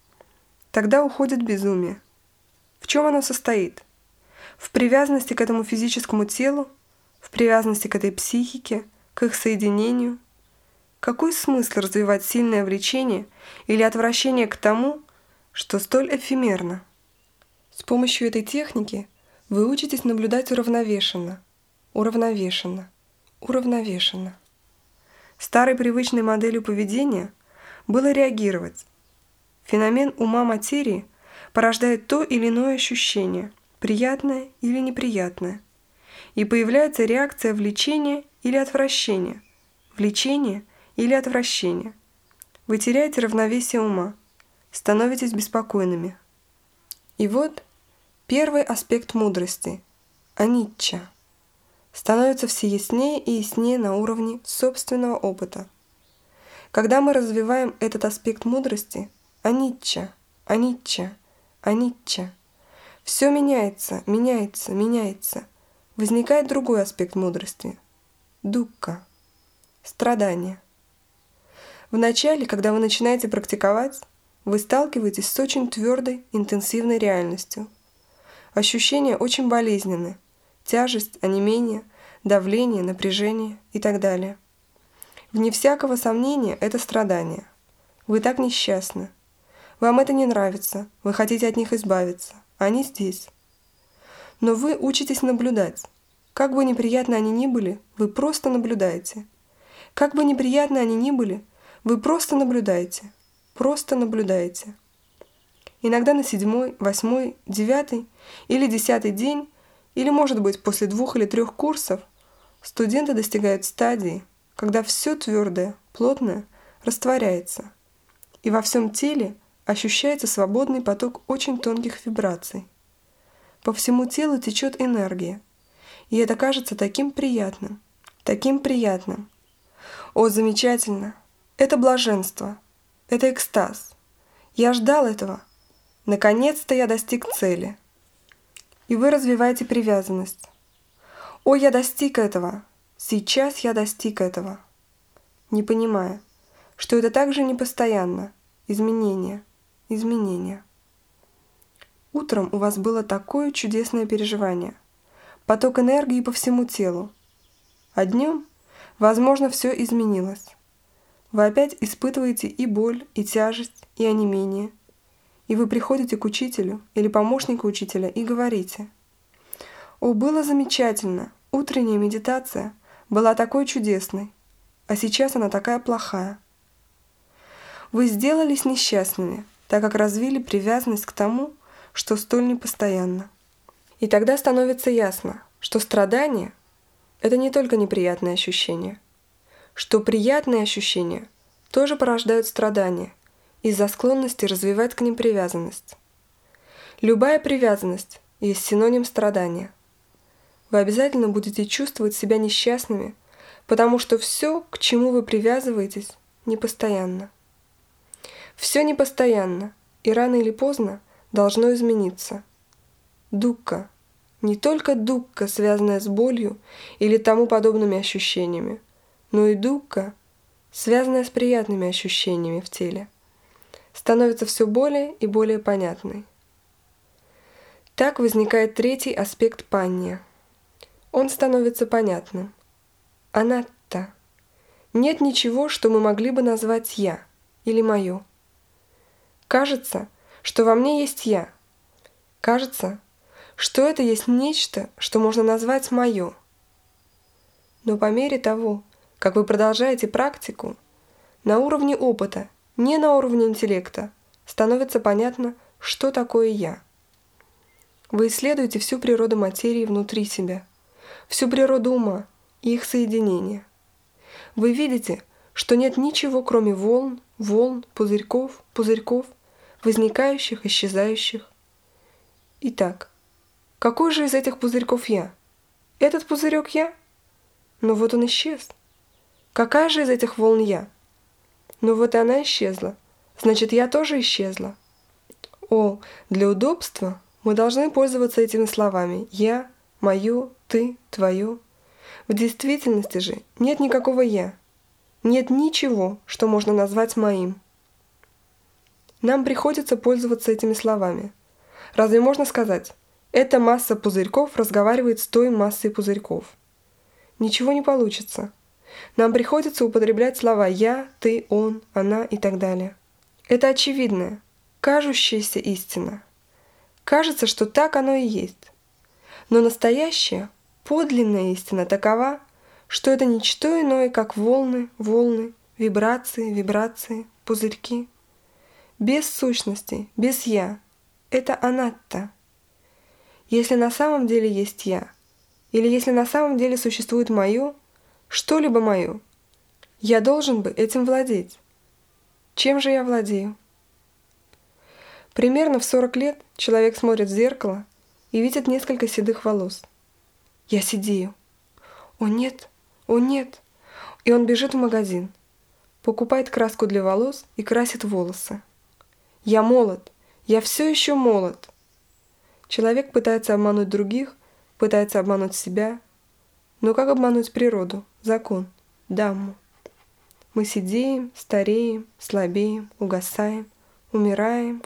Тогда уходит безумие. В чем оно состоит? В привязанности к этому физическому телу, в привязанности к этой психике, к их соединению. Какой смысл развивать сильное влечение или отвращение к тому, что столь эфемерно? С помощью этой техники вы учитесь наблюдать уравновешенно, уравновешенно, уравновешенно. Старой привычной моделью поведения было реагировать. Феномен ума материи порождает то или иное ощущение, приятное или неприятное, и появляется реакция влечения или отвращения, влечение или отвращение. Вы теряете равновесие ума, становитесь беспокойными. И вот первый аспект мудрости – аничча – становится все яснее и яснее на уровне собственного опыта. Когда мы развиваем этот аспект мудрости – аничча, аничча, аничча, все меняется, меняется, меняется. Возникает другой аспект мудрости – дукка, страдание. Вначале, когда вы начинаете практиковать, вы сталкиваетесь с очень твердой, интенсивной реальностью. Ощущения очень болезненны. Тяжесть, онемение, давление, напряжение и так далее. Вне всякого сомнения, это страдание. Вы так несчастны. Вам это не нравится, вы хотите от них избавиться. Они здесь. Но вы учитесь наблюдать. Как бы неприятны они ни были, вы просто наблюдаете. Как бы неприятны они ни были, вы просто наблюдаете. Просто наблюдаете. Иногда на 7-й, 8-й, 9-й или 10-й день, или, может быть, после 2 или 3 курсов, студенты достигают стадии, когда все твердое, плотное растворяется, и во всем теле ощущается свободный поток очень тонких вибраций. По всему телу течет энергия, И это кажется таким приятным, таким приятным. О, замечательно! Это блаженство, это экстаз. Я ждал этого. Наконец-то я достиг цели. И вы развиваете привязанность. О, я достиг этого. Сейчас я достиг этого. Не понимая, что это также непостоянно. Изменения, изменения. Утром у вас было такое чудесное переживание. Поток энергии по всему телу. А днем, возможно, все изменилось. Вы опять испытываете и боль, и тяжесть, и онемение. И вы приходите к учителю или помощнику учителя и говорите: «О, было замечательно! Утренняя медитация была такой чудесной, а сейчас она такая плохая». Вы сделались несчастными, так как развили привязанность к тому, что столь непостоянно. И тогда становится ясно, что страдание – это не только неприятные ощущения, что приятные ощущения тоже порождают страдания из-за склонности развивать к ним привязанность. Любая привязанность есть синоним страдания. Вы обязательно будете чувствовать себя несчастными, потому что все, к чему вы привязываетесь, непостоянно. Все непостоянно, и рано или поздно должно измениться. Дукка – не только дукка, связанная с болью или тому подобными ощущениями, но и дукка, связанная с приятными ощущениями в теле, становится все более и более понятной. Так возникает третий аспект панья. Он становится понятным. Анатта. Нет ничего, что мы могли бы назвать «я» или «моё». Кажется, что во мне есть «я». Кажется, что это есть нечто, что можно назвать «моё». Но по мере того, как вы продолжаете практику, на уровне опыта, не на уровне интеллекта, становится понятно, что такое «я». Вы исследуете всю природу материи внутри себя, всю природу ума и их соединения. Вы видите, что нет ничего, кроме волн, пузырьков, возникающих, исчезающих. Итак, какой же из этих пузырьков я? Этот пузырек я? Но вот он исчез. Какая же из этих волн я? Ну вот и она исчезла. Значит, я тоже исчезла. О, для удобства мы должны пользоваться этими словами «я», «моё», «ты», «твоё». В действительности же нет никакого «я». Нет ничего, что можно назвать моим. Нам приходится пользоваться этими словами. Разве можно сказать «эта масса пузырьков разговаривает с той массой пузырьков»? Ничего не получится. Нам приходится употреблять слова «я», «ты», «он», «она» и так далее. Это очевидная, кажущаяся истина. Кажется, что так оно и есть. Но настоящая, подлинная истина такова, что это ничто иное, как волны, вибрации, пузырьки. Без сущности, без «я». Это анатта. Если на самом деле есть «я», или если на самом деле существует «моё», что-либо «моё», я должен бы этим владеть. Чем же я владею? Примерно в 40 лет человек смотрит в зеркало и видит несколько седых волос. Я седею. О нет, о нет. И он бежит в магазин, покупает краску для волос и красит волосы. Я молод, я все еще молод. Человек пытается обмануть других, пытается обмануть себя. Но как обмануть природу, закон, Дамму? Мы седеем, стареем, слабеем, угасаем, умираем.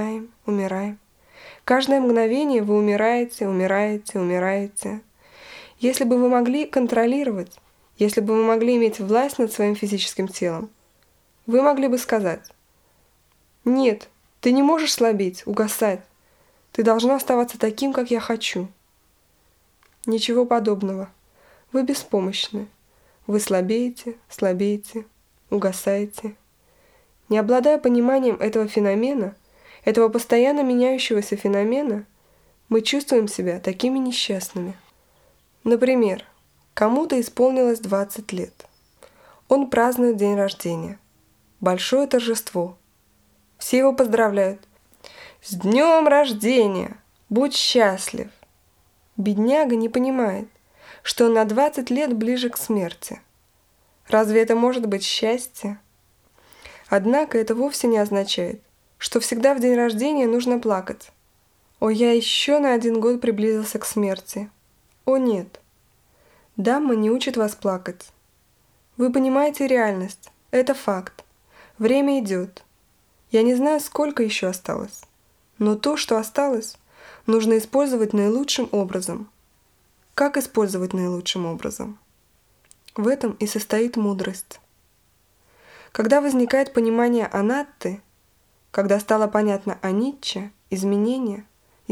Каждое мгновение вы умираете. Если бы вы могли контролировать, если бы вы могли иметь власть над своим физическим телом, вы могли бы сказать: «Нет, ты не можешь слабеть, угасать. Ты должно оставаться таким, как я хочу». Ничего подобного. Вы беспомощны. Вы слабеете, угасаете. Не обладая пониманием этого феномена, этого постоянно меняющегося феномена, мы чувствуем себя такими несчастными. Например, кому-то исполнилось 20 лет. Он празднует день рождения. Большое торжество. Все его поздравляют. «С днем рождения! Будь счастлив!» Бедняга не понимает, что он на 20 лет ближе к смерти. Разве это может быть счастье? Однако это вовсе не означает, что всегда в день рождения нужно плакать. О, я еще на 1 год приблизился к смерти. О, нет. Дамма не учит вас плакать. Вы понимаете реальность. Это факт. Время идет. Я не знаю, сколько еще осталось. Но то, что осталось, нужно использовать наилучшим образом. Как использовать наилучшим образом? В этом и состоит мудрость. Когда возникает понимание анатты, когда стало понятно аничча, изменение,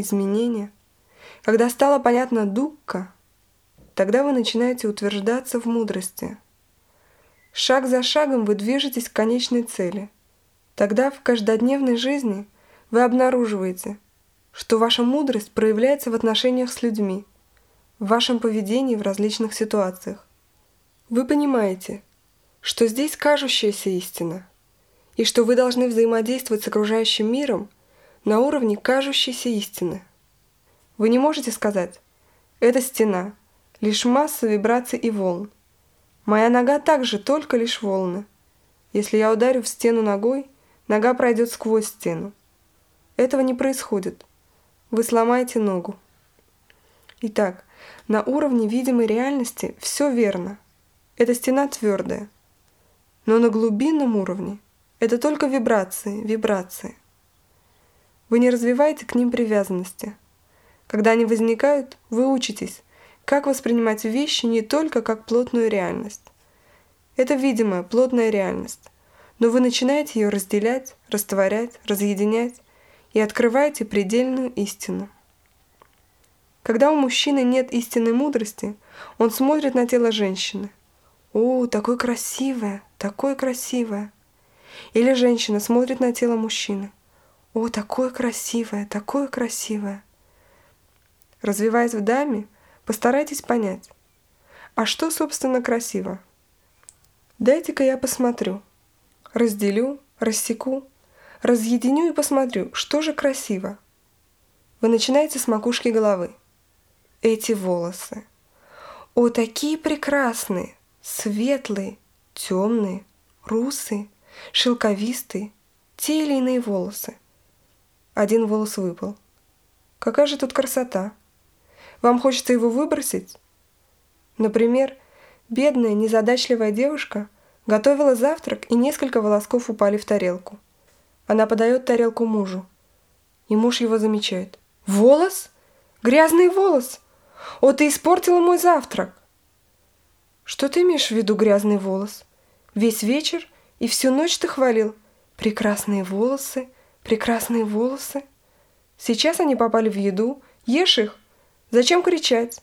когда стало понятно дукка, тогда вы начинаете утверждаться в мудрости. Шаг за шагом вы движетесь к конечной цели. Тогда в каждодневной жизни вы обнаруживаете, что ваша мудрость проявляется в отношениях с людьми, в вашем поведении в различных ситуациях. Вы понимаете, что здесь кажущаяся истина, и что вы должны взаимодействовать с окружающим миром на уровне кажущейся истины. Вы не можете сказать: «Это стена, лишь масса вибраций и волн. Моя нога также только лишь волны. Если я ударю в стену ногой, нога пройдет сквозь стену». Этого не происходит. Вы сломаете ногу. Итак, на уровне видимой реальности все верно. Эта стена твердая. Но на глубинном уровне это только вибрации. Вы не развиваете к ним привязанности. Когда они возникают, вы учитесь, как воспринимать вещи не только как плотную реальность. Это видимая, плотная реальность, но вы начинаете ее разделять, растворять, разъединять и открываете предельную истину. Когда у мужчины нет истинной мудрости, он смотрит на тело женщины. «О, такое красивое, такое красивое!» Или женщина смотрит на тело мужчины. «О, такое красивое, такое красивое!» Развиваясь в даме, постарайтесь понять, а что, собственно, красиво? Дайте-ка я посмотрю, разделю, рассеку, разъединю и посмотрю, что же красиво. Вы начинаете с макушки головы. Эти волосы. О, такие прекрасные, светлые, темные, русые, шелковистые, те или иные волосы. Один волос выпал. Какая же тут красота! Вам хочется его выбросить? Например, бедная, незадачливая девушка готовила завтрак, и несколько волосков упали в тарелку. Она подает тарелку мужу, и муж его замечает. «Волос? Грязный волос! О, ты испортила мой завтрак!» «Что ты имеешь в виду, грязный волос? Весь вечер и всю ночь ты хвалил. Прекрасные волосы, прекрасные волосы. Сейчас они попали в еду, ешь их. Зачем кричать?»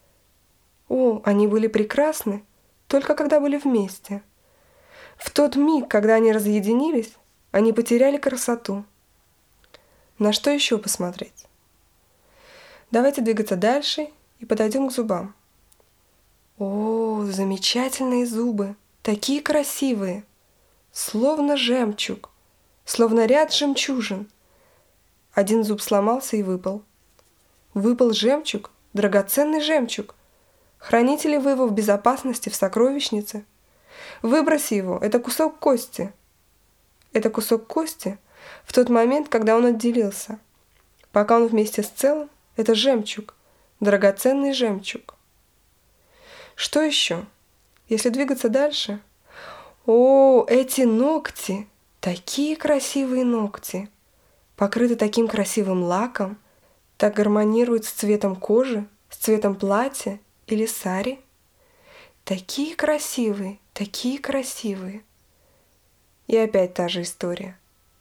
О, они были прекрасны, только когда были вместе. В тот миг, когда они разъединились, они потеряли красоту. На что еще посмотреть? Давайте двигаться дальше и подойдем к зубам. О, замечательные зубы, такие красивые, словно жемчуг, словно ряд жемчужин. Один зуб сломался и выпал. Выпал жемчуг, драгоценный жемчуг. Храните ли вы его в безопасности в сокровищнице? Выброси его, это кусок кости. Это кусок кости в тот момент, когда он отделился. Пока он вместе с целым, это жемчуг, драгоценный жемчуг. Что еще? Если двигаться дальше. О, эти ногти, такие красивые ногти, покрыты таким красивым лаком, так гармонируют с цветом кожи, с цветом платья или сари. Такие красивые, такие красивые. И опять та же история.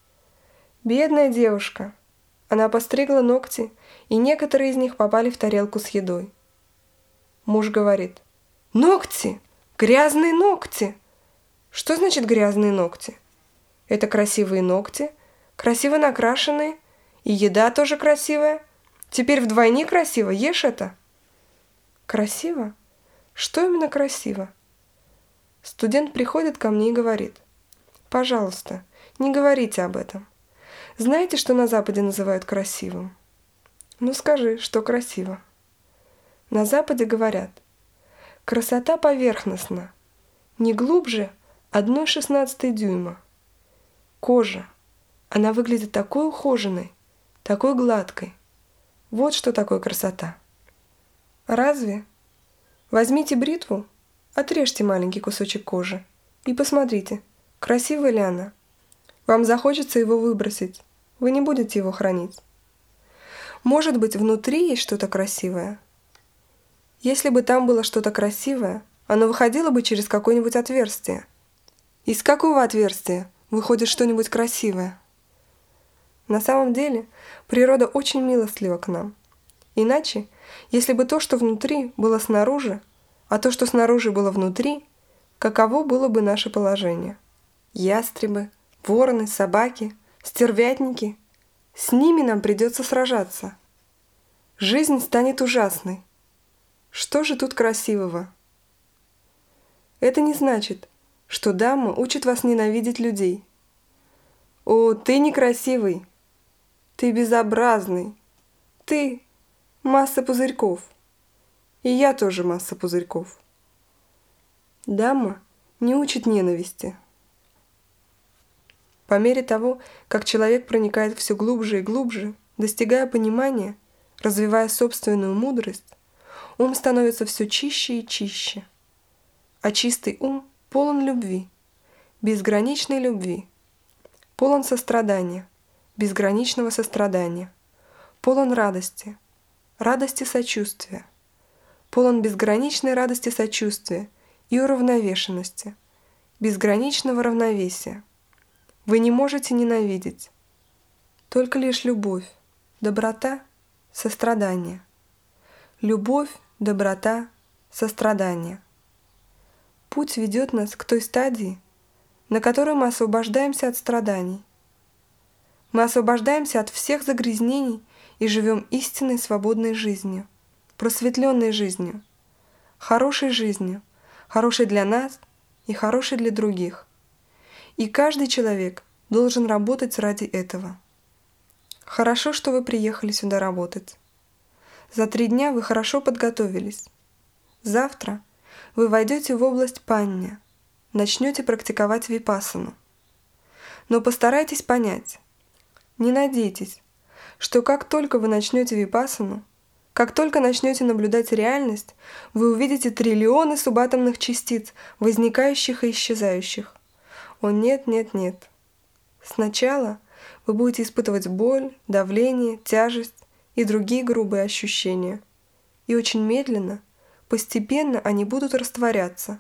Бедная девушка. Она постригла ногти, и некоторые из них попали в тарелку с едой. Муж говорит: «Ногти! Грязные ногти!» Что значит грязные ногти? Это красивые ногти, красиво накрашенные, и еда тоже красивая. Теперь вдвойне красиво, ешь это. Красиво? Что именно красиво? Студент приходит ко мне и говорит: «Пожалуйста, не говорите об этом. Знаете, что на Западе называют красивым?» Ну скажи, что красиво. На Западе говорят: Красота поверхностна, не глубже 1/16 дюйма. Кожа, она выглядит такой ухоженной, такой гладкой. Вот что такое красота. Разве? Возьмите бритву, отрежьте маленький кусочек кожи и посмотрите, красивая ли она. Вам захочется его выбросить, вы не будете его хранить. Может быть, внутри есть что-то красивое? Если бы там было что-то красивое, оно выходило бы через какое-нибудь отверстие. Из какого отверстия выходит что-нибудь красивое? На самом деле, природа очень милостлива к нам. Иначе, если бы то, что внутри, было снаружи, а то, что снаружи было внутри, каково было бы наше положение? Ястребы, вороны, собаки, стервятники. С ними нам придется сражаться. Жизнь станет ужасной. Что же тут красивого? Это не значит, что Дамма учит вас ненавидеть людей. О, ты некрасивый, ты безобразный, ты масса пузырьков, и я тоже масса пузырьков. Дамма не учит ненависти. По мере того, как человек проникает все глубже и глубже, достигая понимания, развивая собственную мудрость, ум становится все чище и чище. А чистый ум полон любви, безграничной любви, полон сострадания, безграничного сострадания, полон радости, радости сочувствия, полон безграничной радости сочувствия и уравновешенности, безграничного равновесия. Вы не можете ненавидеть. Только лишь любовь, доброта, сострадание. Любовь, доброта, сострадание. Путь ведет нас к той стадии, на которой мы освобождаемся от страданий. Мы освобождаемся от всех загрязнений и живем истинной свободной жизнью, просветленной жизнью, хорошей для нас и хорошей для других. И каждый человек должен работать ради этого. Хорошо, что вы приехали сюда работать. За 3 дня вы хорошо подготовились. Завтра вы войдете в область панья, начнете практиковать випассану. Но постарайтесь понять, не надейтесь, что как только вы начнете випассану, как только начнете наблюдать реальность, вы увидите триллионы субатомных частиц, возникающих и исчезающих. О нет, нет, нет. Сначала вы будете испытывать боль, давление, тяжесть и другие грубые ощущения. И очень медленно, постепенно они будут растворяться.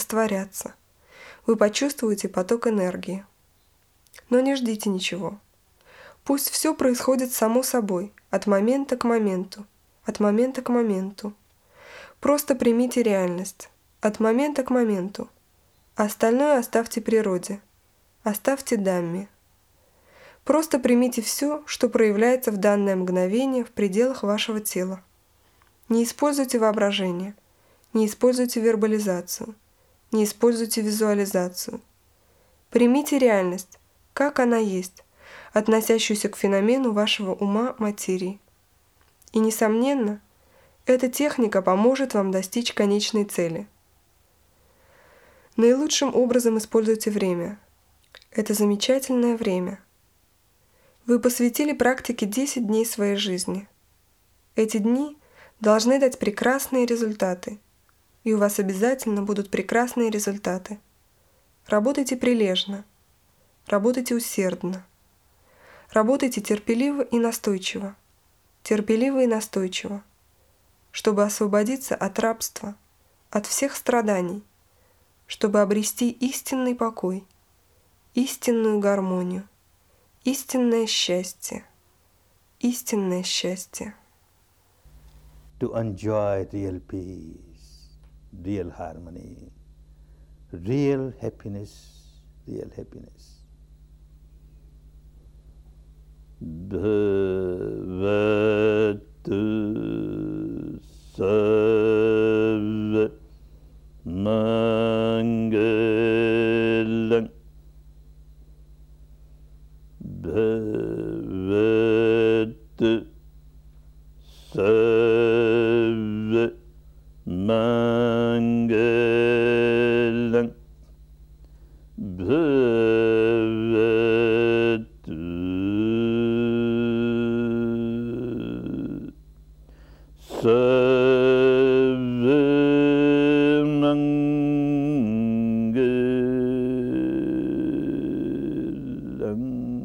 Вы почувствуете поток энергии. Но не ждите ничего. Пусть все происходит само собой, от момента к моменту. Просто примите реальность, от момента к моменту. Остальное оставьте природе, оставьте Дамме. Просто примите все, что проявляется в данное мгновение в пределах вашего тела. Не используйте воображение, не используйте вербализацию, не используйте визуализацию. Примите реальность, как она есть, относящуюся к феномену вашего ума материи. И, несомненно, эта техника поможет вам достичь конечной цели. Наилучшим образом используйте время. Это замечательное время. Вы посвятили практике 10 дней своей жизни. Эти дни должны дать прекрасные результаты, и у вас обязательно будут прекрасные результаты. Работайте прилежно, работайте усердно, работайте терпеливо и настойчиво, чтобы освободиться от рабства, от всех страданий, чтобы обрести истинный покой, истинную гармонию, истинное счастье. To enjoy real peace, real harmony, real happiness. Bhavatu sarva mangalam bhavatu sarva Mangalang bhavatu Sarvamangalang